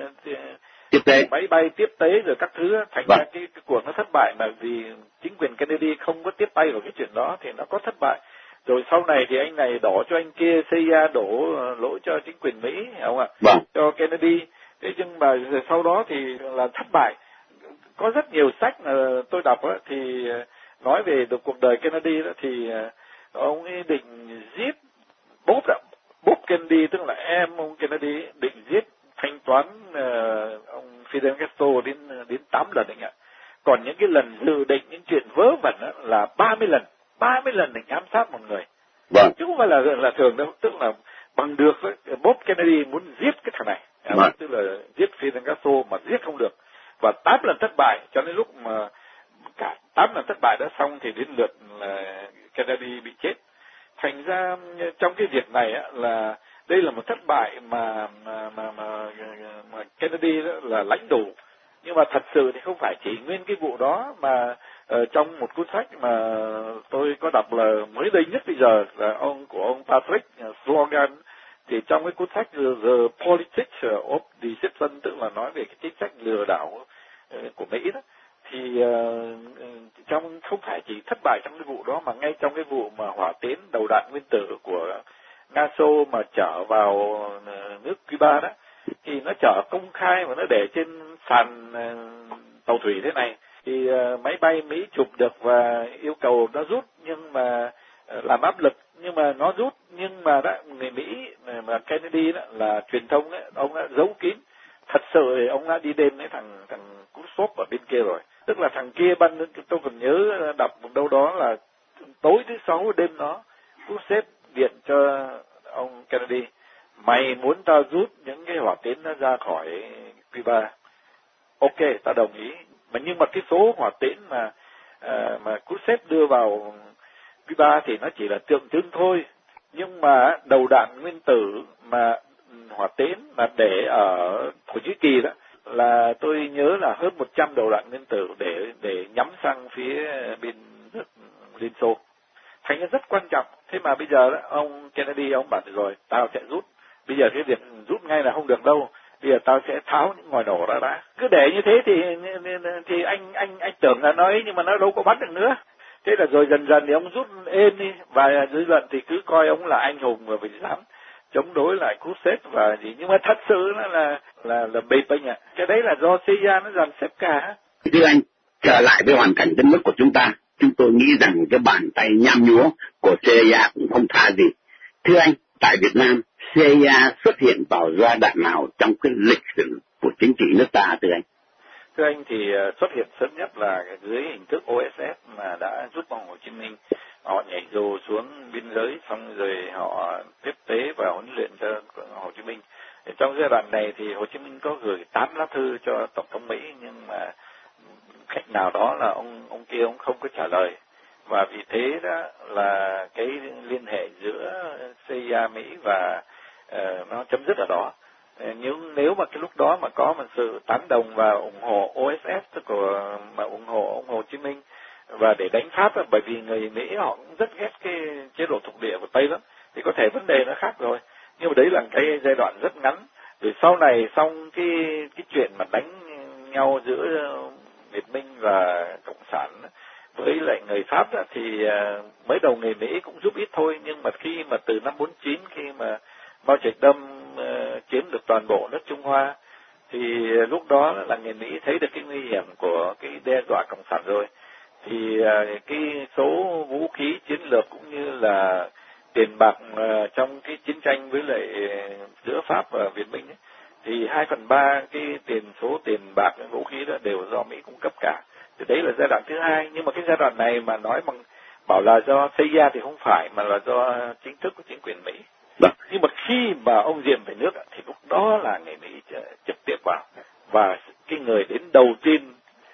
tiếp tế, máy bay tiếp tế rồi các thứ, thành ra cái cuộc nó thất bại, mà vì chính quyền Kennedy không có tiếp tay vào cái chuyện đó thì nó có thất bại. Rồi sau này thì anh này đổ cho anh kia, CIA đổ lỗi cho chính quyền Mỹ, không ạ? Cho Kennedy. Thế nhưng mà sau đó thì là thất bại. Có rất nhiều sách mà tôi đọc á, thì nói về được cuộc đời Kennedy đó, thì ông ấy định giết Bob Kennedy, tức là em ông Kennedy, định giết thanh toán ông Fidel Castro đến 8 lần anh ạ. Còn những cái lần dự định những chuyện vớ vẩn á, là 30 lần định ám sát một người. Chứ không phải là thường đâu, tức là bằng được Bob Kennedy muốn giết cái thằng này, tức là giết Fidel Castro mà giết không được. Và 8 lần thất bại, cho đến lúc mà cả 8 lần thất bại đã xong thì đến lượt là Kennedy bị chết. Thành ra trong cái việc này á, là đây là một thất bại mà Kennedy đó là lãnh đủ. Nhưng mà thật sự thì không phải chỉ nguyên cái vụ đó, mà trong một cuốn sách mà tôi có đọc là mới đây nhất bây giờ là của ông Patrick Slogan, thì trong cái cuốn sách The Politics of Deception, tức là nói về cái chính sách lừa đảo của Mỹ đó, thì trong không phải chỉ thất bại trong cái vụ đó, mà ngay trong cái vụ mà hỏa tiễn đầu đạn nguyên tử của Nga Xô mà chở vào nước Cuba đó, thì nó chở công khai và nó để trên sàn tàu thủy thế này, thì máy bay Mỹ chụp được và yêu cầu nó rút, nhưng mà làm áp lực, nhưng mà nó rút, nhưng mà đó người Mỹ mà Kennedy đó là truyền thông ấy, ông đã giấu kín. Thật sự thì ông đã đi đêm với thằng Khrushchev ở bên kia rồi. Tức là thằng kia tôi còn nhớ đọc một đâu đó là tối thứ 6 đêm đó, Khrushchev điện cho ông Kennedy: mày muốn tao rút những cái hỏa tiễn nó ra khỏi Cuba? Ok, ta đồng ý. Nhưng mà cái số hỏa tiễn mà Khrushchev đưa vào Cuba thì nó chỉ là tượng trưng thôi. Nhưng mà đầu đạn nguyên tử mà hỏa tiễn mà để ở Thổ Nhĩ Kỳ đó là tôi nhớ là hơn 100 đầu đạn nguyên tử để nhắm sang phía bên nước Liên Xô. Thành ra rất quan trọng. Thế mà bây giờ đó, ông Kennedy ông bảo rồi, tao sẽ rút. Bây giờ cái việc rút ngay là không được đâu. Bây giờ tao sẽ tháo những ngòi nổ ra đã. Cứ để như thế thì anh tưởng là nói, nhưng mà nó đâu có bắt được nữa. Thế là rồi dần dần thì ông rút êm đi, và dư luận thì cứ coi ông là anh hùng và phải dám chống đối lại Khrushchev và gì. Nhưng mà thật sự là bê bênh ạ. Cái đấy là do CIA nó dàn xếp cả. Thưa anh, trở lại với hoàn cảnh đất nước của chúng tôi nghĩ rằng cái bàn tay nham nhúa của CIA cũng không tha gì. Thưa anh, tại Việt Nam, CIA xuất hiện vào giai đoạn nào trong cái lịch sử của chính trị nước ta thưa anh? Thưa anh thì xuất hiện sớm nhất là dưới hình thức OSS mà đã giúp ông Hồ Chí Minh. Họ nhảy dù xuống biên giới xong rồi họ tiếp tế và huấn luyện cho Hồ Chí Minh. Trong giai đoạn này thì Hồ Chí Minh có gửi 8 lá thư cho Tổng thống Mỹ, nhưng mà cách nào đó là ông kia ông không có trả lời. Và vì thế đó là cái liên hệ giữa CIA Mỹ và nó chấm dứt ở đó. Nhưng nếu mà cái lúc đó mà có một sự tán đồng và ủng hộ OSS mà ủng hộ ông Hồ Chí Minh và để đánh Pháp, bởi vì người Mỹ họ cũng rất ghét cái chế độ thuộc địa của Tây lắm, thì có thể vấn đề nó khác rồi. Nhưng mà đấy là cái giai đoạn rất ngắn. Rồi sau này xong cái chuyện mà đánh nhau giữa Việt Minh và Cộng sản với lại người Pháp đó, thì mới đầu người Mỹ cũng giúp ít thôi, nhưng mà khi mà từ năm 49 khi mà Mao Trạch Đông chiếm được toàn bộ nước Trung Hoa, thì lúc đó là người Mỹ thấy được cái nguy hiểm của cái đe dọa Cộng sản rồi. Thì cái số vũ khí chiến lược cũng như là tiền bạc trong cái chiến tranh với lại giữa Pháp và Việt Minh ấy, thì 2/3 cái số tiền bạc vũ khí đó đều do Mỹ cung cấp cả. Thì đấy là giai đoạn thứ hai. Nhưng mà cái giai đoạn này mà nói bảo là do CIA thì không phải, mà là do chính thức của chính quyền Mỹ. Nhưng mà khi mà ông Diệm về nước thì lúc đó là người Mỹ trực tiếp vào, và cái người đến đầu tiên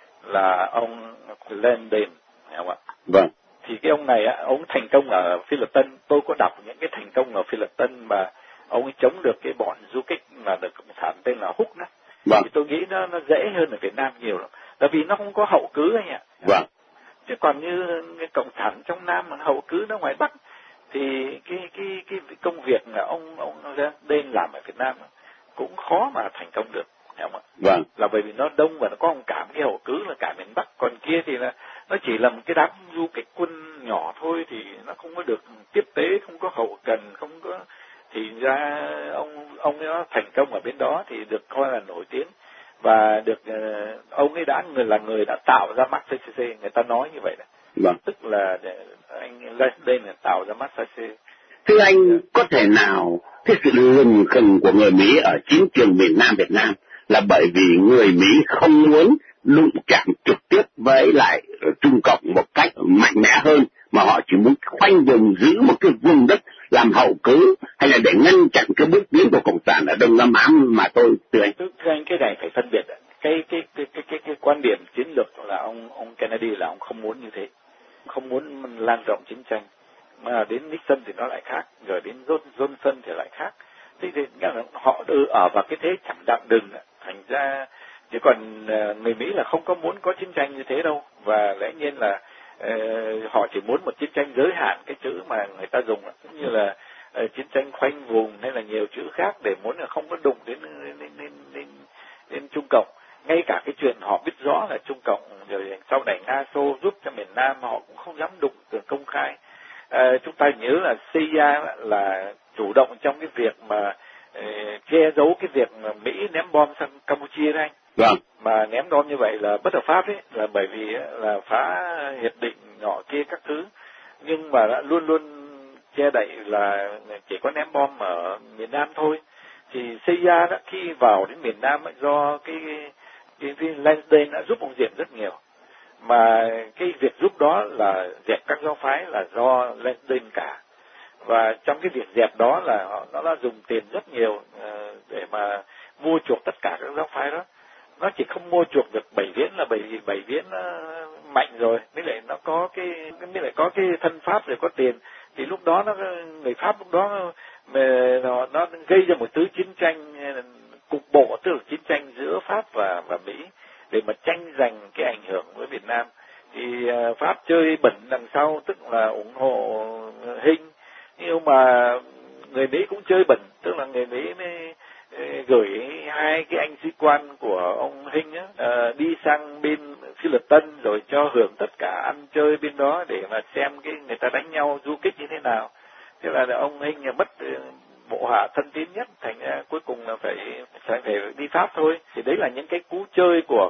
là ông Landon, không ạ? Vâng. Thì cái ông này ông thành công ở Philippines. Tôi có đọc những cái thành công ở Philippines mà ông ấy chống được cái bọn du kích mà được cộng sản tên là Húc đó. Vâng. Thì tôi nghĩ nó dễ hơn ở Việt Nam nhiều lắm, tại vì nó không có hậu cứ anh ạ. Vâng. Chứ còn như cái cộng sản trong Nam mà hậu cứ nó ngoài Bắc thì cái công việc là ông nên làm ở Việt Nam cũng khó mà thành công được, hiểu không ạ? Vâng. Là bởi vì nó đông và nó có cả cái hậu cứ là cả miền Bắc, còn kia thì là nó chỉ là một cái đám du kích quân nhỏ thôi, thì nó không có được tiếp tế, không có hậu cần, không có, thì ra ông ấy thành công ở bên đó thì được coi là nổi tiếng, và được ông ấy là người đã tạo ra Marxist, người ta nói như vậy đấy. Vâng. Tức là anh đây là tạo ra Marxist. Thưa anh, có thể nào cái sự lừng khừng của người Mỹ ở chiến trường miền Nam Việt Nam là bởi vì người Mỹ không muốn đụng chạm trực tiếp với lại Trung Cộng một cách mạnh mẽ hơn, mà họ chỉ muốn khoanh vùng giữ một cái vùng đất làm hậu cứ, hay là để ngăn chặn cái bước tiến của Cộng sản ở Đông Nam Á mà tôi thưa anh? Thưa anh, cái này phải phân biệt. Cái quan điểm chiến lược là ông Kennedy là ông không muốn như thế, không muốn lan rộng chiến tranh. Mà đến Nixon thì nó lại khác, rồi đến Johnson thì lại khác. Thì họ ở vào cái thế chẳng đặng đừng, thành ra chứ còn người Mỹ là không có muốn có chiến tranh như thế đâu, và lẽ nhiên là họ chỉ muốn một chiến tranh giới hạn, cái chữ mà người ta dùng cũng như là chiến tranh khoanh vùng hay là nhiều chữ khác để muốn là không có đụng đến Trung Cộng. Ngay cả cái chuyện họ biết rõ là Trung Cộng rồi sau này Nga Xô giúp cho miền Nam, họ cũng không dám đụng công khai. Chúng ta nhớ là CIA là chủ động trong cái việc mà che giấu cái việc mà Mỹ ném bom sang Campuchia đấy anh. Vâng. Mà ném bom như vậy là bất hợp pháp ấy, là bởi vì là phá hiệp định nhỏ kia các thứ, nhưng mà đã luôn luôn che đậy là chỉ có ném bom ở miền Nam thôi. Thì CIA đó khi vào đến miền Nam ấy, do cái Lansdale đã giúp ông Diệm rất nhiều, mà cái việc giúp đó là dẹp các giáo phái là do Lansdale cả. Và trong cái việc dẹp đó là nó đã dùng tiền rất nhiều để mà mua chuộc tất cả các giáo phái đó. Nó chỉ không mua chuộc được Bảy Viễn là bởi vì Bảy Viễn mạnh rồi, mới lại nó có cái thân pháp rồi có tiền. Thì lúc đó người Pháp lúc đó nó gây ra một thứ chiến tranh cục bộ, tức là chiến tranh giữa Pháp và Mỹ để mà tranh giành cái ảnh hưởng với Việt Nam. Thì Pháp chơi bẩn đằng sau, tức là ủng hộ Hinh, nhưng mà người Mỹ cũng chơi bẩn, tức là người Mỹ mới gửi hai cái anh sĩ quan của ông Hinh đi sang bên Phi Luật Tân rồi cho hưởng tất cả ăn chơi bên đó để mà xem cái người ta đánh nhau du kích như thế nào. Thế là ông Hinh mất bộ hạ thân tín nhất, thành ra cuối cùng là phải đi Pháp thôi. Thì đấy là những cái cú chơi của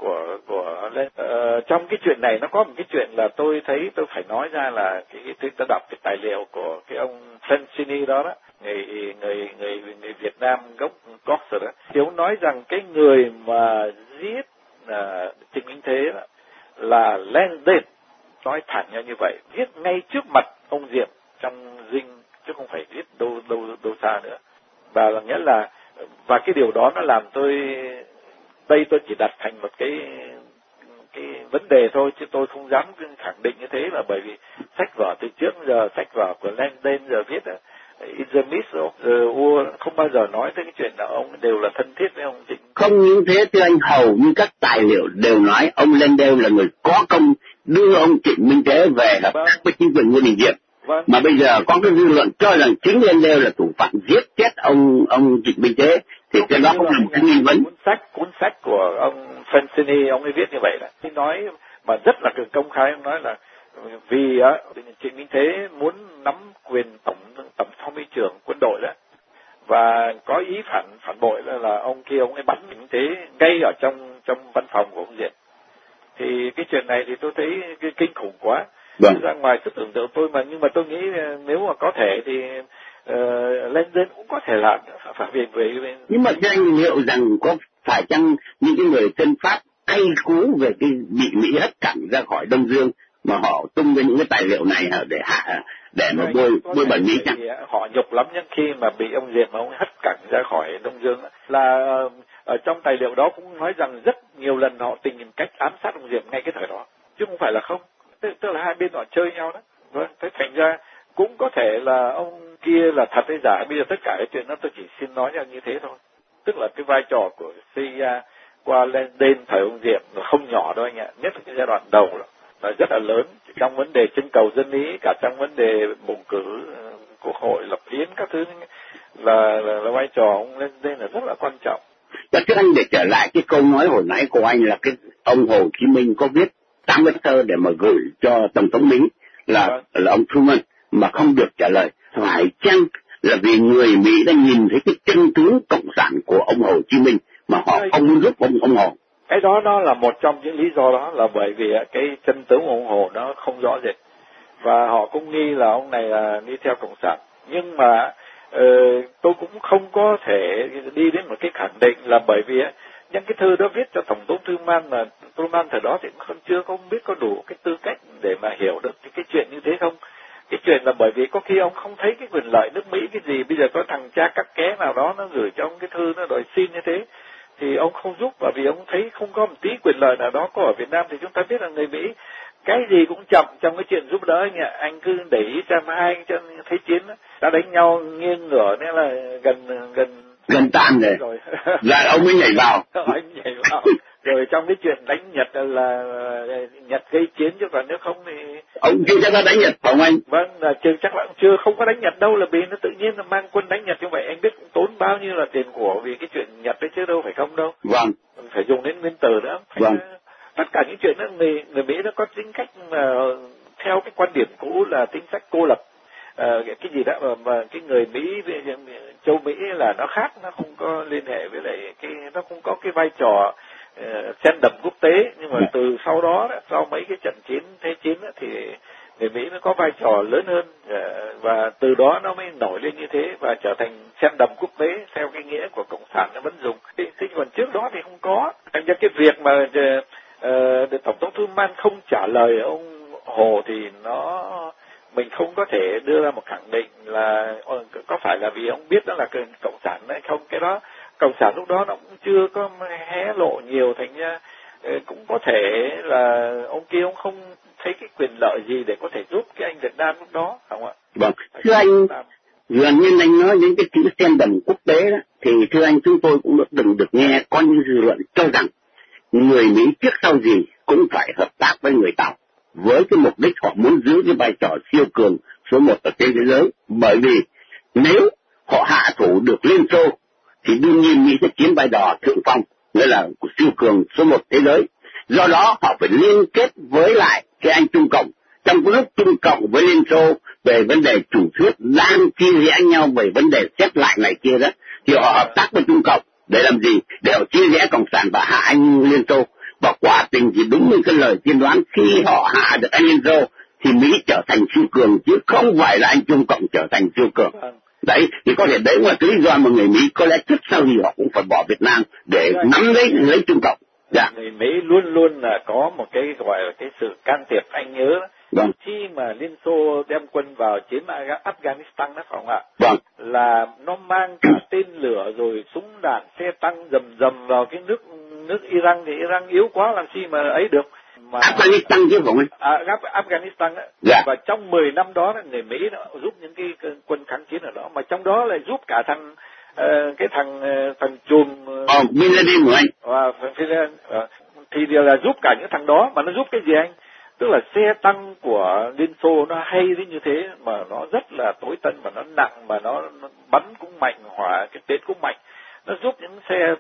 trong cái chuyện này. Nó có một cái chuyện là tôi thấy tôi phải nói ra là tôi đọc cái tài liệu của cái ông Francini đó, người Việt Nam gốc Gox đó. Thì ông nói rằng cái người mà giết Trịnh Minh Thế đó là Lansdale, nói thẳng như vậy, giết ngay trước mặt ông Diệm trong dinh, chứ không phải giết đâu xa nữa. Và nghĩa là, và cái điều đó nó làm tôi chỉ đặt thành một cái vấn đề thôi, chứ tôi không dám khẳng định như thế, là bởi vì sách vở từ trước giờ, sách vở của Lansdale giờ viết In the Midst of the War không bao giờ nói tới cái chuyện là ông đều là thân thiết với ông Trịnh. Không những thế, thưa anh, hầu như các tài liệu đều nói ông Lansdale là người có công đưa ông Trịnh Minh Thế về hợp tác với chính quyền Ngô Đình Diệm. Vâng. Mà bây giờ có cái dư luận cho rằng chính Lansdale là thủ phạm giết chết ông Trịnh Minh Thế, thì cái đó cũng là một cái nghi vấn. Cuốn sách của ông Francini, ông ấy viết như vậy, là khi nói mà rất là công khai, ông nói là vì Trịnh Minh Thế muốn nắm quyền tổng tham mưu trưởng quân đội đó, và có ý phản bội là ông kia ông ấy bắn Trịnh Minh Thế ngay ở trong văn phòng của ông Diệm. Thì cái chuyện này thì tôi thấy kinh khủng quá. Vâng. Ra ngoài sức tưởng tượng tôi, nhưng mà tôi nghĩ nếu mà có thể thì Lansdale cũng có thể làm phải về. Nhưng mà thưa anh, liệu rằng có phải chăng những cái người dân Pháp cay cú về cái bị Mỹ hất cẳng ra khỏi Đông Dương mà họ tung ra những cái tài liệu này để mà bôi bẩn Mỹ chăng? Họ nhục lắm, nhưng khi mà bị ông Diệm ông hất cẳng ra khỏi Đông Dương là ở trong tài liệu đó cũng nói rằng rất nhiều lần họ tìm cách ám sát ông Diệm ngay cái thời đó, chứ không phải là không. Tức là hai bên họ chơi nhau đó. Vâng, thế thành ra cũng có thể là ông kia là thật hay giả. Bây giờ tất cả cái chuyện đó tôi chỉ xin nói như thế thôi. Tức là cái vai trò của CIA qua Lansdale thời ông Diệm là không nhỏ đâu anh ạ. Nhất là cái giai đoạn đầu là rất là lớn trong vấn đề trưng cầu dân ý, cả trong vấn đề bầu cử quốc hội, lập hiến các thứ, là vai trò ông Lansdale là rất là quan trọng. Và thưa anh, để trở lại cái câu nói hồi nãy của anh là cái ông Hồ Chí Minh có viết 8 bức thơ để mà gửi cho Tổng thống Mỹ là ông Truman mà không được trả lời. Phải chăng là vì người Mỹ đã nhìn thấy cái chân tướng cộng sản của ông Hồ Chí Minh mà họ không muốn giúp ông Hồ? Cái đó nó là một trong những lý do, đó là bởi vì cái chân tướng của ông Hồ nó không rõ rệt, và họ cũng nghi là ông này là đi theo cộng sản. Nhưng mà tôi cũng không có thể đi đến một cái khẳng định là bởi vì những cái thư đó viết cho Tổng thống Truman, mà Truman thời đó thì cũng không biết có đủ cái tư cách để mà hiểu được cái chuyện như thế không. Cái chuyện là bởi vì có khi ông không thấy cái quyền lợi nước Mỹ cái gì, bây giờ có thằng cha cắt ké nào đó nó gửi cho ông cái thư nó đòi xin như thế, thì ông không giúp, bởi vì ông thấy không có một tí quyền lợi nào đó có ở Việt Nam. Thì chúng ta biết là người Mỹ cái gì cũng chậm trong cái chuyện giúp đỡ anh ạ. Anh cứ để ý xem hai anh thấy chiến đã đánh nhau nghiêng ngửa nên là gần tan rồi. Là ông ấy nhảy vào. Anh nhảy vào. Rồi trong cái chuyện đánh Nhật là Nhật gây chiến, chứ còn nếu không thì ông chưa chắc đã đánh Nhật phải không anh? Vâng, là chắc là chưa không có đánh Nhật đâu, là vì nó tự nhiên là mang quân đánh Nhật như vậy. Anh biết cũng tốn bao nhiêu là tiền của vì cái chuyện Nhật đấy chứ đâu phải không đâu. Vâng. Phải dùng đến nguyên tử nữa. Vâng. Tất cả những chuyện đó người Mỹ nó có tính cách mà theo cái quan điểm cũ là tính cách cô lập. Cái gì đó mà cái người Mỹ, châu Mỹ là nó khác, nó không có liên hệ với lại nó không có cái vai trò xen đậm quốc tế. Nhưng mà từ sau đó, sau mấy cái trận chiến thế chiến thì người Mỹ nó có vai trò lớn hơn, và từ đó nó mới nổi lên như thế và trở thành sen đầm quốc tế theo cái nghĩa của cộng sản nó vẫn dùng. Thế còn trước đó thì không có. Thành ra cái việc mà Tổng thống Truman không trả lời ông Hồ thì mình không có thể đưa ra một khẳng định là có phải là vì ông biết đó là cộng sản hay không. Cái đó cộng sản lúc đó nó cũng chưa có hé lộ nhiều, thành ra cũng có thể là ông kia ông không thấy cái quyền lợi gì để có thể giúp cái anh Việt Nam lúc đó, không ạ? Vâng, thưa anh, gần như anh nói đến cái chữ sen đầm quốc tế đó, thì thưa anh, chúng tôi cũng từng được nghe có những dư luận cho rằng người Mỹ trước sau gì cũng phải hợp tác với người Tàu, với cái mục đích họ muốn giữ cái vai trò siêu cường số 1 ở trên thế giới, bởi vì nếu họ hạ thủ được Liên Xô thì đương nhiên Mỹ sẽ chiếm vai trò thượng phong, nghĩa là siêu cường số 1 thế giới. Do đó họ phải liên kết với lại cái anh Trung Cộng. Trong cái lúc Trung Cộng với Liên Xô về vấn đề chủ thuyết đang chia rẽ nhau về vấn đề xét lại này kia đó, thì họ hợp tác với Trung Cộng để làm gì? Để họ chia rẽ cộng sản và hạ anh Liên Xô. Và quả tình thì đúng như cái lời tiên đoán, khi họ hạ được anh Liên Xô thì Mỹ trở thành siêu cường, chứ không phải là anh Trung Cộng trở thành siêu cường. Đấy, thì có thể đấy là cái lý do mà người Mỹ có lẽ trước sau gì họ cũng phải bỏ Việt Nam để nắm lấy Trung Cộng. Dạ. Người Mỹ luôn luôn là có một cái gọi là cái sự can thiệp, anh nhớ. Vâng. Khi mà Liên Xô đem quân vào chiếm Afghanistan đó, phải không ạ? Vâng. Là nó mang cả tên lửa rồi súng đạn, xe tăng rầm vào cái nước Iran, thì Iran yếu quá làm gì mà ấy được. Mà Afghanistan chứ không ấy? Afghanistan đó. Dạ. Và trong 10 năm đó người Mỹ đã giúp những cái quân kháng chiến ở đó, mà trong đó lại giúp cả thằng chùm Bin Laden của anh. Thì đều là giúp cả những thằng đó, mà nó giúp cái gì anh? Tức là xe tăng của Liên Xô nó hay đến như thế mà nó rất là tối tân và nó nặng, mà nó bắn cũng mạnh, hỏa cái tên cũng mạnh. Nó giúp những xe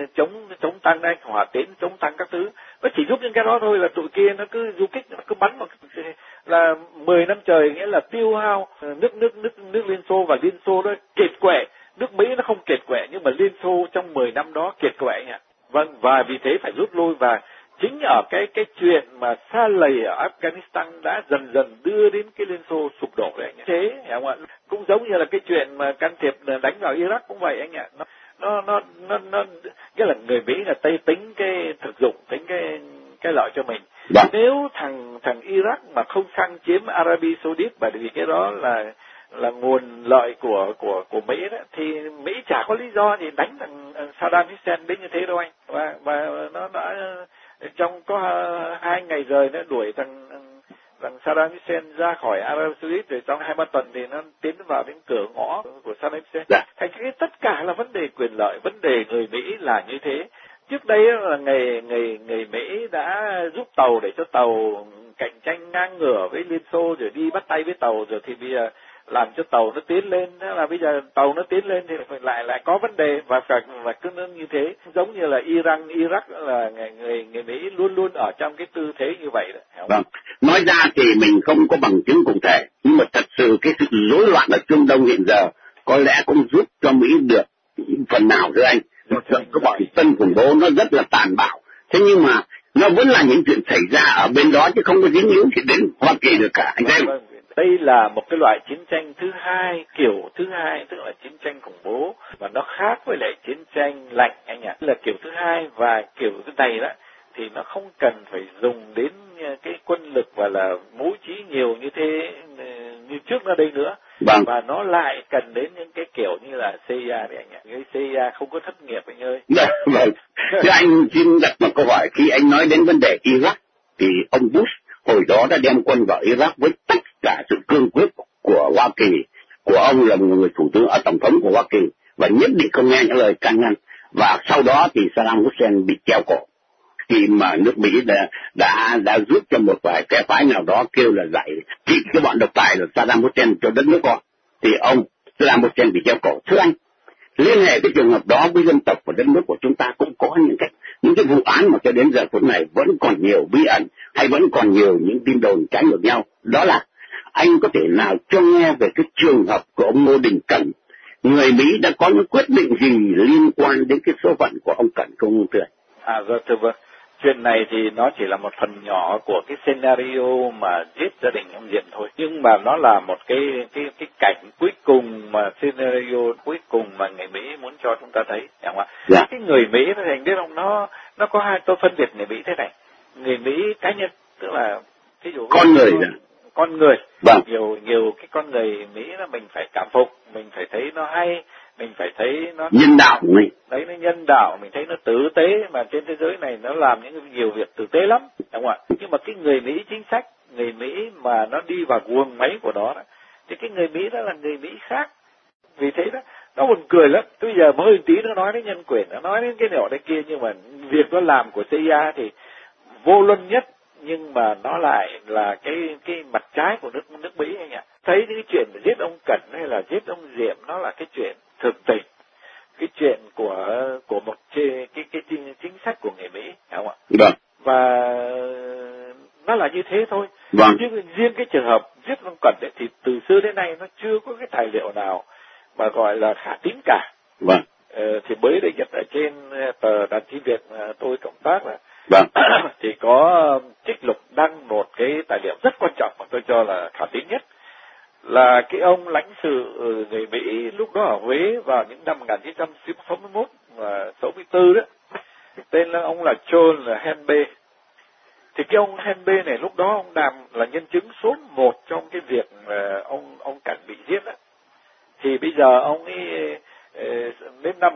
chống tăng đây, hỏa tiễn chống tăng các thứ. Nó chỉ giúp những cái đó thôi, là tụi kia nó cứ du kích, nó cứ bắn một là 10 năm trời, nghĩa là tiêu hao nước Liên Xô, và Liên Xô nó kiệt quệ. Nước Mỹ nó không kiệt quệ, nhưng mà Liên Xô trong 10 năm đó kiệt quệ nhỉ. Vâng, và vì thế phải rút lui, và chính ở cái chuyện mà xa lầy ở Afghanistan đã dần dần đưa đến cái Liên Xô sụp đổ đấy anh ạ. Thế anh ạ, cũng giống như là cái chuyện mà can thiệp đánh vào Iraq cũng vậy anh ạ. Nó nghĩa là người Mỹ là Tây tính cái thực dụng, tính cái lợi cho mình. Nếu thằng Iraq mà không sang chiếm Arabia Saudit, bởi vì cái đó là nguồn lợi của Mỹ đó, thì Mỹ chả có lý do gì đánh thằng Saddam Hussein đến như thế đâu anh. Và nó đã trong có 2 ngày rồi nó đuổi thằng Saddam Hussein ra khỏi Arabia Saudit, rồi trong 2-3 tuần thì nó tiến vào đến cửa ngõ của Saddam Hussein. Thành cái tất cả là vấn đề quyền lợi, vấn đề người Mỹ là như thế. Trước đây là người Mỹ đã giúp Tàu để cho Tàu cạnh tranh ngang ngửa với Liên Xô, rồi đi bắt tay với Tàu, rồi thì bây giờ làm cho Tàu nó tiến lên. Thế là bây giờ Tàu nó tiến lên thì lại có vấn đề, và cứ như thế. Giống như là Iran, Iraq là người Mỹ luôn luôn ở trong cái tư thế như vậy đó. Vâng. Nói ra thì mình không có bằng chứng cụ thể, nhưng mà thật sự cái sự rối loạn ở Trung Đông hiện giờ có lẽ cũng giúp cho Mỹ được phần nào thưa anh. Cái bọn tân khủng bố nó rất là tàn bạo, thế nhưng mà nó vẫn là những chuyện xảy ra ở bên đó, chứ không có dính líu gì đến Hoa Kỳ được cả anh xem. Đây là một cái loại chiến tranh thứ hai, kiểu thứ hai, tức là chiến tranh khủng bố, và nó khác với lại chiến tranh lạnh anh ạ. Là kiểu thứ hai, và kiểu thứ này đó thì nó không cần phải dùng đến cái quân lực và là vũ trí nhiều như thế như trước nó đây nữa. Vâng. Và nó lại cần đến những cái kiểu như là CIA đấy anh ạ. Cái CIA không có thất nghiệp anh ơi. Vâng. Thế anh xin đặt một câu hỏi, khi anh nói đến vấn đề Iraq thì ông Bush hồi đó đã đem quân vào Iraq với tất cả sự cương quyết của Hoa Kỳ, của ông là một người thủ tướng ở tổng thống của Hoa Kỳ, và nhất định không nghe những lời can ngăn. Và sau đó thì Saddam Hussein bị treo cổ, khi mà nước Mỹ đã giúp cho một vài phe phái nào đó kêu là dạy trị cái bọn độc tài là Saddam Hussein cho đất nước con, thì ông Saddam Hussein bị treo cổ. Thưa anh, liên hệ cái trường hợp đó với dân tộc và đất nước của chúng ta cũng có những cái vụ án mà cho đến giờ phút này vẫn còn nhiều bí ẩn, hay vẫn còn nhiều những tin đồn trái ngược nhau. Đó là anh có thể nào cho nghe về cái trường hợp của ông Ngô Đình Cẩn, người Mỹ đã có những quyết định gì liên quan đến cái số phận của ông Cẩn không thưa anh? Vâng. Chuyện này thì nó chỉ là một phần nhỏ của cái scenario mà giết gia đình ông Diện thôi, nhưng mà nó là một cái cảnh cuối cùng mà scenario cuối cùng mà người Mỹ muốn cho chúng ta thấy, hiểu không ạ? Dạ. Cái người Mỹ nó thành biết không, nó có hai, tôi phân biệt người Mỹ thế này, người Mỹ cá nhân tức là ví dụ con người, vâng. nhiều cái con người Mỹ là mình phải cảm phục, mình phải thấy nó hay, mình phải thấy nó nhân đạo này. Đấy, nó nhân đạo, mình thấy nó tử tế, mà trên thế giới này nó làm những nhiều việc tử tế lắm, đúng không ạ? Nhưng mà cái người Mỹ chính sách, người Mỹ mà nó đi vào guồng máy của nó đó, thì cái người Mỹ đó là người Mỹ khác. Vì thế đó, nó buồn cười lắm. Bây giờ mới tí nó nói đến nhân quyền, nó nói đến cái nọ cái kia, nhưng mà việc nó làm của CIA thì vô luân nhất, nhưng mà nó lại là cái mặt trái của nước Mỹ anh ạ. Thấy những cái chuyện giết ông Cẩn hay là giết ông Diệm, nó là cái chuyện thực tình, cái chuyện của một cái chính sách của người Mỹ, đúng không ạ? Vâng. Và nó là như thế thôi. Vâng. Nhưng riêng cái trường hợp giết ông Cẩn ấy, thì từ xưa đến nay nó chưa có cái tài liệu nào mà gọi là khả tín cả. Vâng. Thì mới đây nhất ở trên tờ Đàn Chí Việt mà tôi cộng tác là vâng. thì có Trích Lục đăng một cái tài liệu rất quan trọng mà tôi cho là khả tín nhất, là cái ông lãnh sự người Mỹ lúc đó ở Huế vào những năm 1961 và 64 đó, tên là ông là John Henbe. Thì cái ông Henbe này lúc đó ông làm là nhân chứng số 1 trong cái việc ông Cảnh bị giết đó. Thì bây giờ ông ấy đến năm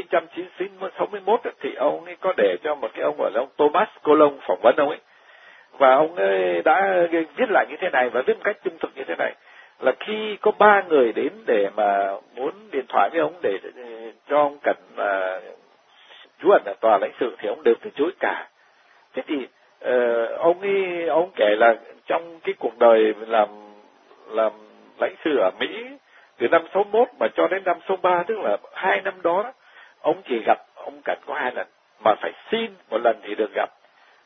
1961 thì ông ấy có để cho một cái ông gọi là ông Thomas Colon phỏng vấn ông ấy, và ông ấy đã viết lại như thế này và viết một cách trung thực như thế này, là khi có 3 người đến để mà muốn điện thoại với ông để cho ông Cảnh trú ẩn ở tòa lãnh sự thì ông đều từ chối cả. Thế thì ông kể là trong cái cuộc đời làm lãnh sự ở Mỹ từ năm 61 mà cho đến năm 63, tức là 2 năm đó, ông chỉ gặp ông Cảnh có 2 lần, mà phải xin một lần thì được gặp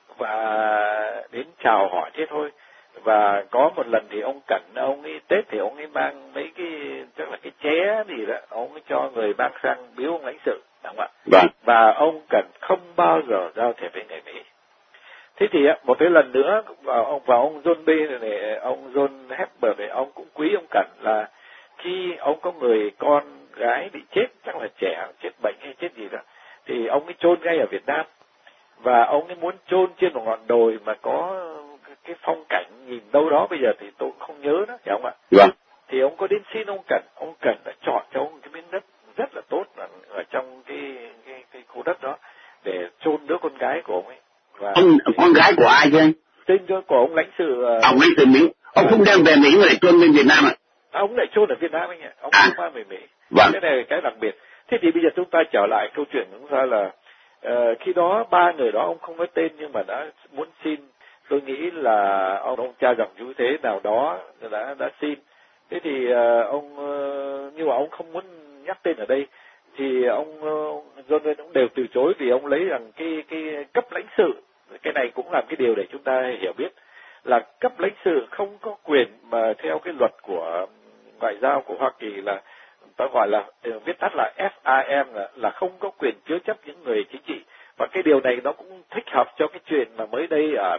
và đến chào hỏi thế thôi. Và có một lần thì ông Cảnh, ông ấy Tết thì ông ấy mang mấy cái chắc là cái ché gì đó, ông ấy cho người mang sang biếu ông lãnh sự, đúng không ạ? Vâng. Và ông Cảnh không bao giờ giao thiệp với người Mỹ. Thế thì một cái lần nữa và ông John B này, ông John Hepburn này, ông cũng quý ông Cảnh, là khi ông có người con gái bị chết, chắc là trẻ, chết bệnh hay chết gì đó, thì ông ấy chôn ngay ở Việt Nam, và ông ấy muốn chôn trên một ngọn đồi mà có cái phong cảnh nhìn đâu đó, bây giờ thì tôi cũng không nhớ đó, hiểu không ạ? Vâng. Thì ông có đến xin ông Cảnh đã chọn cho ông cái miếng đất rất là tốt ở trong cái khu đất đó để chôn đứa con gái của ông ấy. Và con gái của ai chứ anh? tên của ông lãnh sự. Ông lãnh sự Mỹ. Ông không đem về Mỹ mà lại chôn bên Việt Nam ạ? Ông lại chôn ở Việt Nam anh ạ. Ông không mang về Mỹ. Vâng. Cái này là cái đặc biệt. Thế thì bây giờ chúng ta trở lại câu chuyện của chúng ta là khi đó 3 người đó ông không nói tên nhưng mà đã muốn xin. Tôi nghĩ là ông cha dòng chú thế nào đó đã xin. Thế thì nhưng mà ông không muốn nhắc tên ở đây, thì ông John cũng đều từ chối, vì ông lấy rằng cái cấp lãnh sự, cái này cũng là cái điều để chúng ta hiểu biết là cấp lãnh sự không có quyền mà theo cái luật của ngoại giao của Hoa Kỳ là ta gọi là viết tắt là FIM, là không có quyền chứa chấp những người chính trị. Và cái điều này nó cũng thích hợp cho cái chuyện mà mới đây ở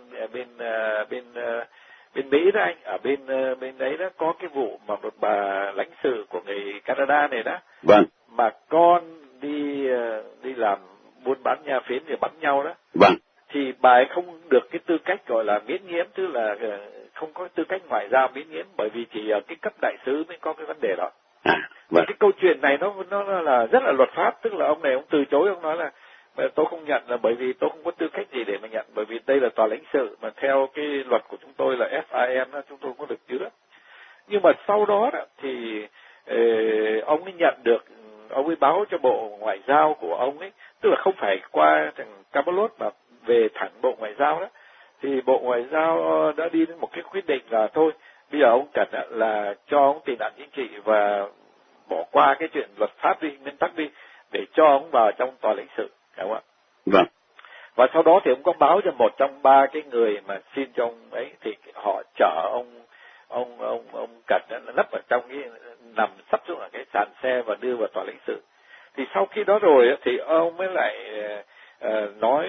bên Mỹ đó anh, ở bên đấy đó có cái vụ mà một bà lãnh sự của người Canada này đó. Vâng. Mà con đi làm buôn bán nha phiến thì bắn nhau đó. Vâng. Thì bà ấy không được cái tư cách gọi là miễn nhiễm, tức là không có tư cách ngoại giao miễn nhiễm, bởi vì chỉ ở cái cấp đại sứ mới có cái vấn đề đó. Vâng. Cái câu chuyện này nó là rất là luật pháp, tức là ông này ông từ chối, ông nói là tôi không nhận là bởi vì tôi không có tư cách gì để mà nhận, bởi vì đây là tòa lãnh sự mà theo cái luật của chúng tôi là FIM đó, chúng tôi không có được chứa. Nhưng mà sau đó thì ông ấy nhận được, ông ấy báo cho bộ ngoại giao của ông ấy, tức là không phải qua thằng Camelot mà về thẳng bộ ngoại giao đó, thì bộ ngoại giao đã đi đến một cái quyết định là thôi bây giờ ông Cẩn là cho ông tị nạn chính trị và bỏ qua cái chuyện luật pháp đi, nguyên tắc đi, để cho ông vào trong tòa lãnh sự, đúng không ạ? Vâng. Và sau đó thì ông có báo cho một trong 3 cái người mà xin cho ông ấy, thì họ chở ông Cẩn nấp ở trong cái, nằm sắp xuống ở cái sàn xe và đưa vào tòa lãnh sự. Thì sau khi đó rồi thì ông mới lại nói với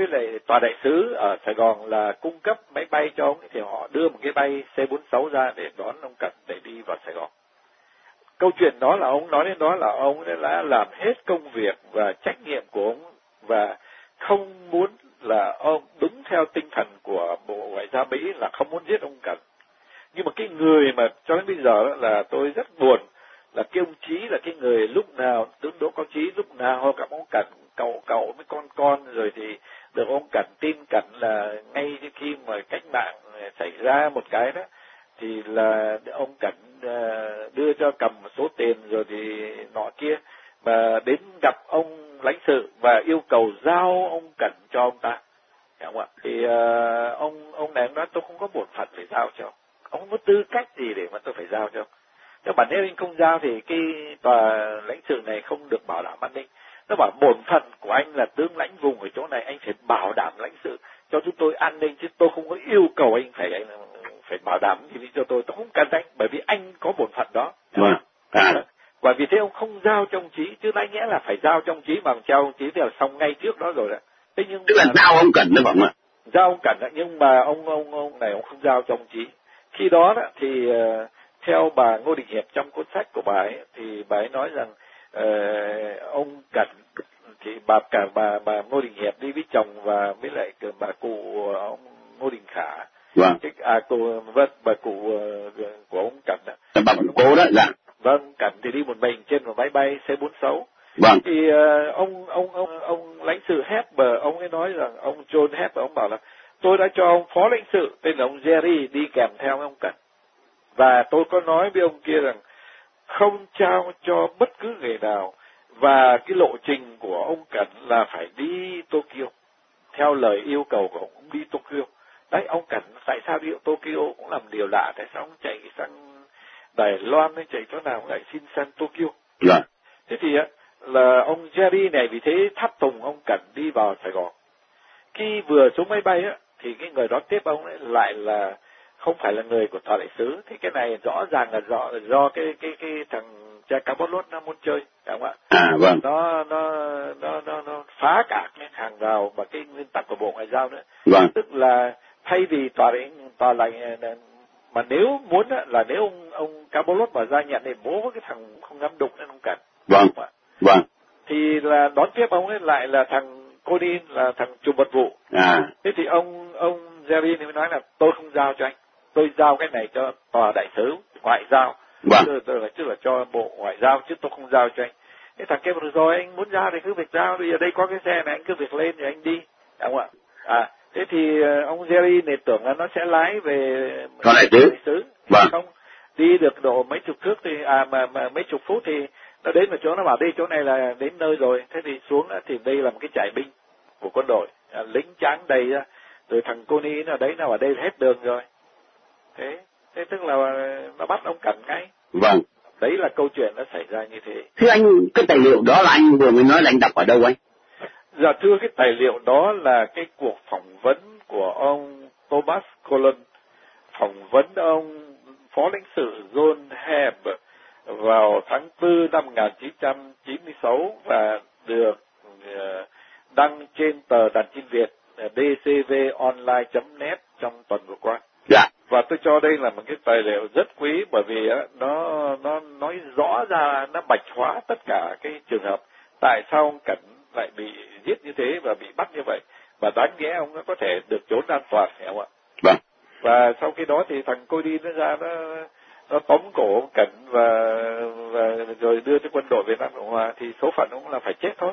lại tòa đại sứ ở Sài Gòn là cung cấp máy bay cho ông, thì họ đưa một cái bay C-46 ra để đón ông Cẩn để đi vào Sài Gòn. Câu chuyện đó là ông nói đến đó là ông đã làm hết công việc và trách nhiệm của ông và không muốn là ông đúng theo tinh thần của Bộ Ngoại giao Mỹ là không muốn giết ông Cẩn. Nhưng mà cái người mà cho đến bây giờ đó là tôi rất buồn là cái ông Chí là cái người lúc nào tướng Đỗ Cao Chí lúc nào gặp ông Cẩn cậu với con rồi thì được ông Cẩn tin Cẩn là ngay khi mà cách mạng xảy ra một cái đó thì là ông Cẩn đưa cho cầm một số tiền rồi thì nọ kia, mà đến gặp ông lãnh sự và yêu cầu giao ông Cẩn cho ông ta, hiểu không ạ? Thì ông này nói tôi không có bổn phận phải giao cho ông, không có tư cách gì để mà tôi phải giao cho. Nếu mà nếu anh không giao thì cái tòa lãnh sự này không được bảo đảm an ninh. Nó bảo bổn phận của anh là tướng lãnh vùng ở chỗ này, anh phải bảo đảm lãnh sự cho chúng tôi an ninh, chứ tôi không có yêu cầu anh phải bảo đảm gì cho tôi không cần anh, bởi vì anh có bổn phận đó. Và vì thế ông không giao cho ông Chí, chứ nói nghĩa là phải giao cho ông Chí, mà trao ông Chí thì là xong ngay trước đó rồi đó. Thế nhưng tức là giao ông Cẩn đó không ạ? Giao ông Cẩn, nhưng mà ông này ông không giao cho ông Chí. Khi đó thì theo bà Ngô Đình Hiệp trong cuốn sách của bà ấy, thì bà ấy nói rằng ông Cẩn thì bà Ngô Đình Hiệp đi với chồng và với lại bà cụ ông Ngô Đình Khả. Vâng. Bà cụ của ông Cẩn đó. Bà cô đó, dạ. Vâng, Cẩn thì đi một mình trên một máy bay C-46. Vâng. Thì ông lãnh sự Hepburn, ông ấy nói rằng ông John Hepburn, ông bảo là tôi đã cho ông phó lãnh sự tên là ông Jerry đi kèm theo với ông Cẩn. Và tôi có nói với ông kia rằng không trao cho bất cứ người nào, và cái lộ trình của ông Cẩn là phải đi Tokyo. Theo lời yêu cầu của ông đi Tokyo. Đấy, ông Cẩn tại sao đi Tokyo cũng làm điều lạ, tại sao ông chạy sang Đài Loan hay chạy chỗ nào lại xin sang Tokyo. Yeah. Thế thì là ông Jerry này vì thế tháp tùng ông Cẩn đi vào Sài Gòn. Khi vừa xuống máy bay thì cái người đón tiếp ông ấy lại là không phải là người của tòa đại sứ. Thì cái này rõ ràng là do cái thằng cha Cabot nó muốn chơi, phải không ạ? Vâng. Nó phá cả cái hàng rào và cái nguyên tắc của Bộ Ngoại giao nữa. Vâng. Tức là thay vì tòa lệnh mà nếu muốn là nếu ông Cabot mà ra nhận thì bố cái thằng không dám đụng đến ông Cẩn. Vâng. Vâng. Thì là đón tiếp ông ấy lại là thằng Conin, là thằng trùm mật vụ. Thế thì ông Jerry thì mới nói là tôi không giao cho anh, tôi giao cái này cho tòa đại sứ ngoại giao. Vâng. Tức là cho Bộ Ngoại giao, chứ tôi không giao cho anh. Thế thằng kia vừa rồi anh muốn giao thì cứ việc giao, bây giờ đây có cái xe này anh cứ việc lên thì anh đi, đúng không ạ? Thế thì ông Jerry này tưởng là nó sẽ lái về tòa đại sứ. Vâng. Không, đi được độ mấy chục thước thì mà mấy chục phút thì nó đến một chỗ, nó bảo đi chỗ này là đến nơi rồi. Thế thì xuống thì đây là một cái trại binh của quân đội, lính tráng đầy ra, rồi thằng Connie ở đấy nào ở đây hết đường rồi. Thế tức là nó bắt ông Cẩn ngay. Vâng. Đấy là câu chuyện nó xảy ra như thế. Thưa anh, cái tài liệu đó là anh vừa mới nói là anh đọc ở đâu anh? Dạ thưa, cái tài liệu đó là cái cuộc phỏng vấn của ông Thomas Cullen, phỏng vấn ông phó lãnh sự John Hebb vào tháng 4 năm 1996 và được đăng trên tờ Đàn Chim Việt dcvonline.net trong tuần vừa qua. Dạ. Và tôi cho đây là một cái tài liệu rất quý, bởi vì nó nói rõ ra, nó bạch hóa tất cả cái trường hợp tại sao ông Cẩn lại bị giết như thế và bị bắt như vậy, và đáng nhẽ ông có thể được trốn an toàn, hiểu không ạ? Vâng. Và sau khi đó thì thằng Cody nó ra nó tóm cổ ông Cẩn và rồi đưa cho quân đội Việt Nam Cộng Hòa, thì số phận ông là phải chết thôi.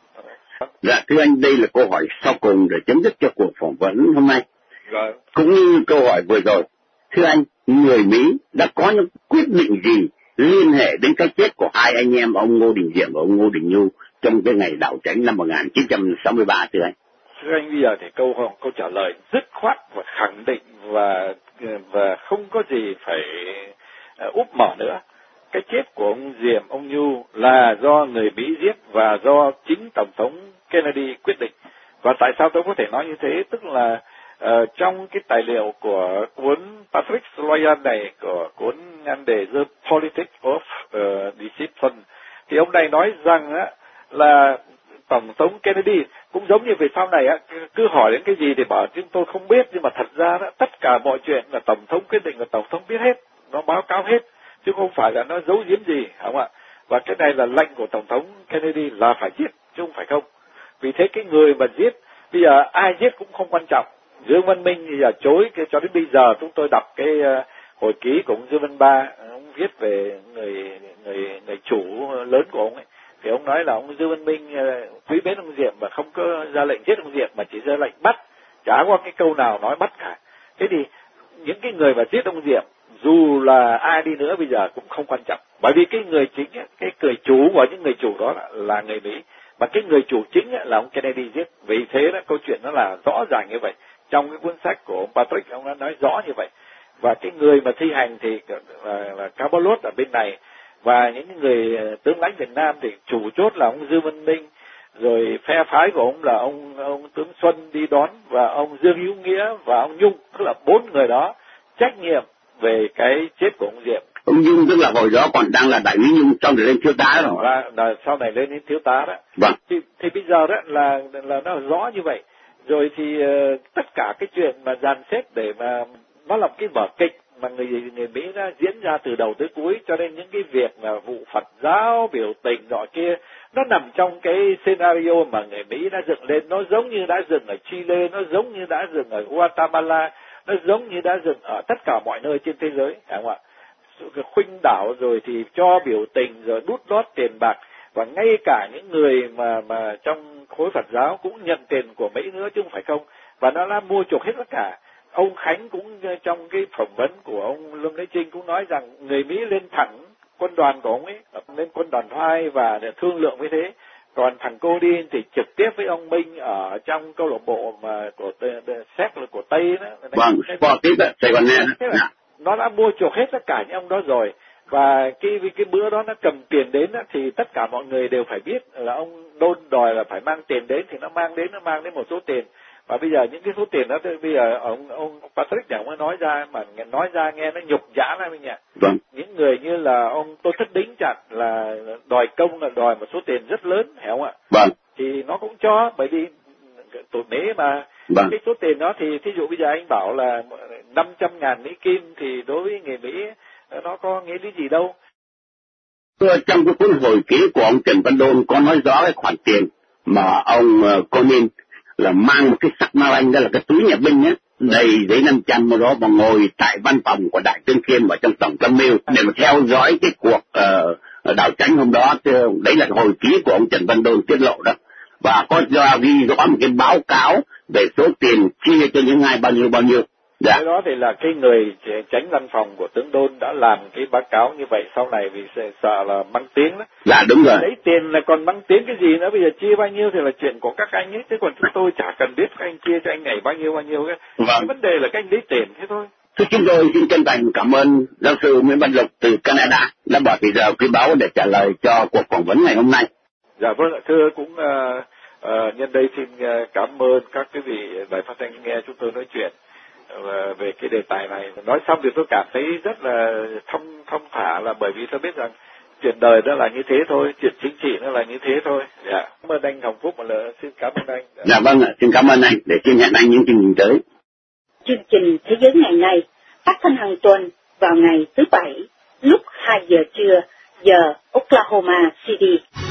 Dạ thưa anh, đây là câu hỏi sau cùng để chấm dứt cho cuộc phỏng vấn hôm nay. Rồi. Cũng như câu hỏi vừa rồi, thưa anh, người Mỹ đã có những quyết định gì liên hệ đến cái chết của hai anh em ông Ngô Đình Diệm và ông Ngô Đình Nhu trong cái ngày đảo Chánh năm 1963 thưa anh? Thưa anh, bây giờ thì câu trả lời dứt khoát và khẳng định và không có gì phải úp mở nữa. Cái chết của ông Diệm, ông Nhu là do người Mỹ giết và do chính Tổng thống Kennedy quyết định. Và tại sao tôi có thể nói như thế? Tức là trong cái tài liệu của cuốn Patrick Sloyan này, của cuốn nhan đề The Politics of Discipline, thì ông này nói rằng là Tổng thống Kennedy. Cũng giống như về sau này á, cứ hỏi đến cái gì thì bảo chúng tôi không biết, nhưng mà thật ra đó, tất cả mọi chuyện là Tổng thống quyết định và Tổng thống biết hết, nó báo cáo hết, chứ không phải là nó giấu giếm gì, không ạ? Và cái này là lệnh của Tổng thống Kennedy là phải giết, chứ không phải không. Vì thế cái người mà giết, bây giờ ai giết cũng không quan trọng. Dương Văn Minh bây giờ chối, cho đến bây giờ chúng tôi đọc cái hồi ký của ông Dương Văn Ba, ông viết về người chủ lớn của ông ấy, thì ông nói là ông Dương Văn Minh quý mến ông Diệm mà không có ra lệnh giết ông Diệm, mà chỉ ra lệnh bắt, chả có cái câu nào nói bắt cả. Thế thì những cái người mà giết ông Diệm dù là ai đi nữa bây giờ cũng không quan trọng, bởi vì cái người chính, cái người chủ của những người chủ đó là người Mỹ, mà cái người chủ chính là ông Kennedy giết. Vì thế đó, câu chuyện nó là rõ ràng như vậy. Trong cái cuốn sách của ông Patrick, ông đã nói rõ như vậy. Và cái người mà thi hành thì là Cabalot ở bên này, và những người tướng lãnh Việt Nam thì chủ chốt là ông Dương Văn Minh, rồi phe phái của ông là ông tướng Xuân đi đón, và ông Dương Hữu Nghĩa và ông Nhung, tức là 4 người đó trách nhiệm về cái chết của ông Diệm. Ông Nhung tức là hồi đó còn đang là đại úy Nhung, sau này lên thiếu tá rồi. Là sau này lên đến thiếu tá đó. Vâng. Thì bây giờ đó là nó rõ như vậy. Rồi thì tất cả cái chuyện mà dàn xếp để mà nó là một cái vở kịch mà người Mỹ đã diễn ra từ đầu tới cuối, cho nên những cái việc mà vụ Phật giáo biểu tình nọ kia nó nằm trong cái scenario mà người Mỹ đã dựng lên. Nó giống như đã dựng ở Chile, nó giống như đã dựng ở Guatemala, nó giống như đã dựng ở tất cả mọi nơi trên thế giới, phải không ạ? Khuynh đảo rồi thì cho biểu tình, rồi đút lót tiền bạc, và ngay cả những người mà trong khối Phật giáo cũng nhận tiền của Mỹ nữa chứ không phải không, và nó đã mua chuộc hết tất cả. Ông Khánh cũng trong cái phỏng vấn của ông Lương Thế Trinh cũng nói rằng người Mỹ lên thẳng quân đoàn của ông ấy, lên quân đoàn 2 và để thương lượng với thế. Còn thằng Cody thì trực tiếp với ông Minh ở trong câu lạc bộ mà của séc của Tây đó. Vâng, Sportif đó, Sài Gòn Nè. Nó đã mua chuộc hết tất cả những ông đó rồi. Và cái bữa đó nó cầm tiền đến đó, thì tất cả mọi người đều phải biết là ông đôn đòi là phải mang tiền đến, thì nó mang đến một số tiền. Và bây giờ những cái số tiền đó, bây giờ ông Patrick này ông mới nói ra, mà nói ra nghe nó nhục nhã lắm anh ạ. Vâng. Những người như là ông Tô Thất Đính chặt là đòi công, là đòi một số tiền rất lớn, hiểu không ạ? Vâng. Thì nó cũng cho, bởi vì tụi Mỹ mà. Vâng. Cái số tiền đó thì thí dụ bây giờ anh bảo là 500.000 Mỹ Kim thì đối với người Mỹ nó có nghĩa lý gì đâu. Trong cái cuốn hồi ký của ông Trần Văn Đôn có nói rõ cái khoản tiền mà ông Conin là mang một cái sắc ma anh, đó là cái túi nhà binh á, đầy giấy 500 đó, mà ngồi tại văn phòng của Đại tướng Khiêm ở trong tổng tham mưu để mà theo dõi cái cuộc đảo tránh hôm đó. Đấy là hồi ký của ông Trần Văn Đôn tiết lộ đó, và có ghi rõ một cái báo cáo về số tiền chia cho những ai bao nhiêu. Dạ. Cái đó thì là cái người tránh văn phòng của tướng Đôn đã làm cái báo cáo như vậy sau này vì sợ là mang tiếng đó. Dạ đúng rồi. Lấy tiền là còn mang tiếng cái gì nữa, bây giờ chia bao nhiêu thì là chuyện của các anh ấy, chứ còn chúng tôi chả cần biết các anh chia cho anh này bao nhiêu cái. Vâng. Cái vấn đề là các anh lấy tiền thế thôi. Thưa chúng tôi xin chân thành cảm ơn giáo sư Nguyễn Văn Lục từ Canada đã bỏ thời giờ quý báu để trả lời cho cuộc phỏng vấn ngày hôm nay. Dạ vâng, thưa cũng nhân đây xin cảm ơn các quý vị đài phát thanh nghe chúng tôi nói chuyện về cái đề tài này. Nói xong thì tôi cảm thấy rất là thông thả, là bởi vì tôi biết rằng chuyện đời đó là như thế thôi, chuyện chính trị nó là như thế thôi. Dạ. Cảm ơn anh Hồng Phúc một lần, xin cảm ơn anh. Dạ vâng ạ, xin cảm ơn anh, để xin hẹn anh những chương trình tới. Chương trình Thế giới ngày nay phát thanh hàng tuần vào ngày thứ Bảy lúc 2 giờ trưa giờ Oklahoma City.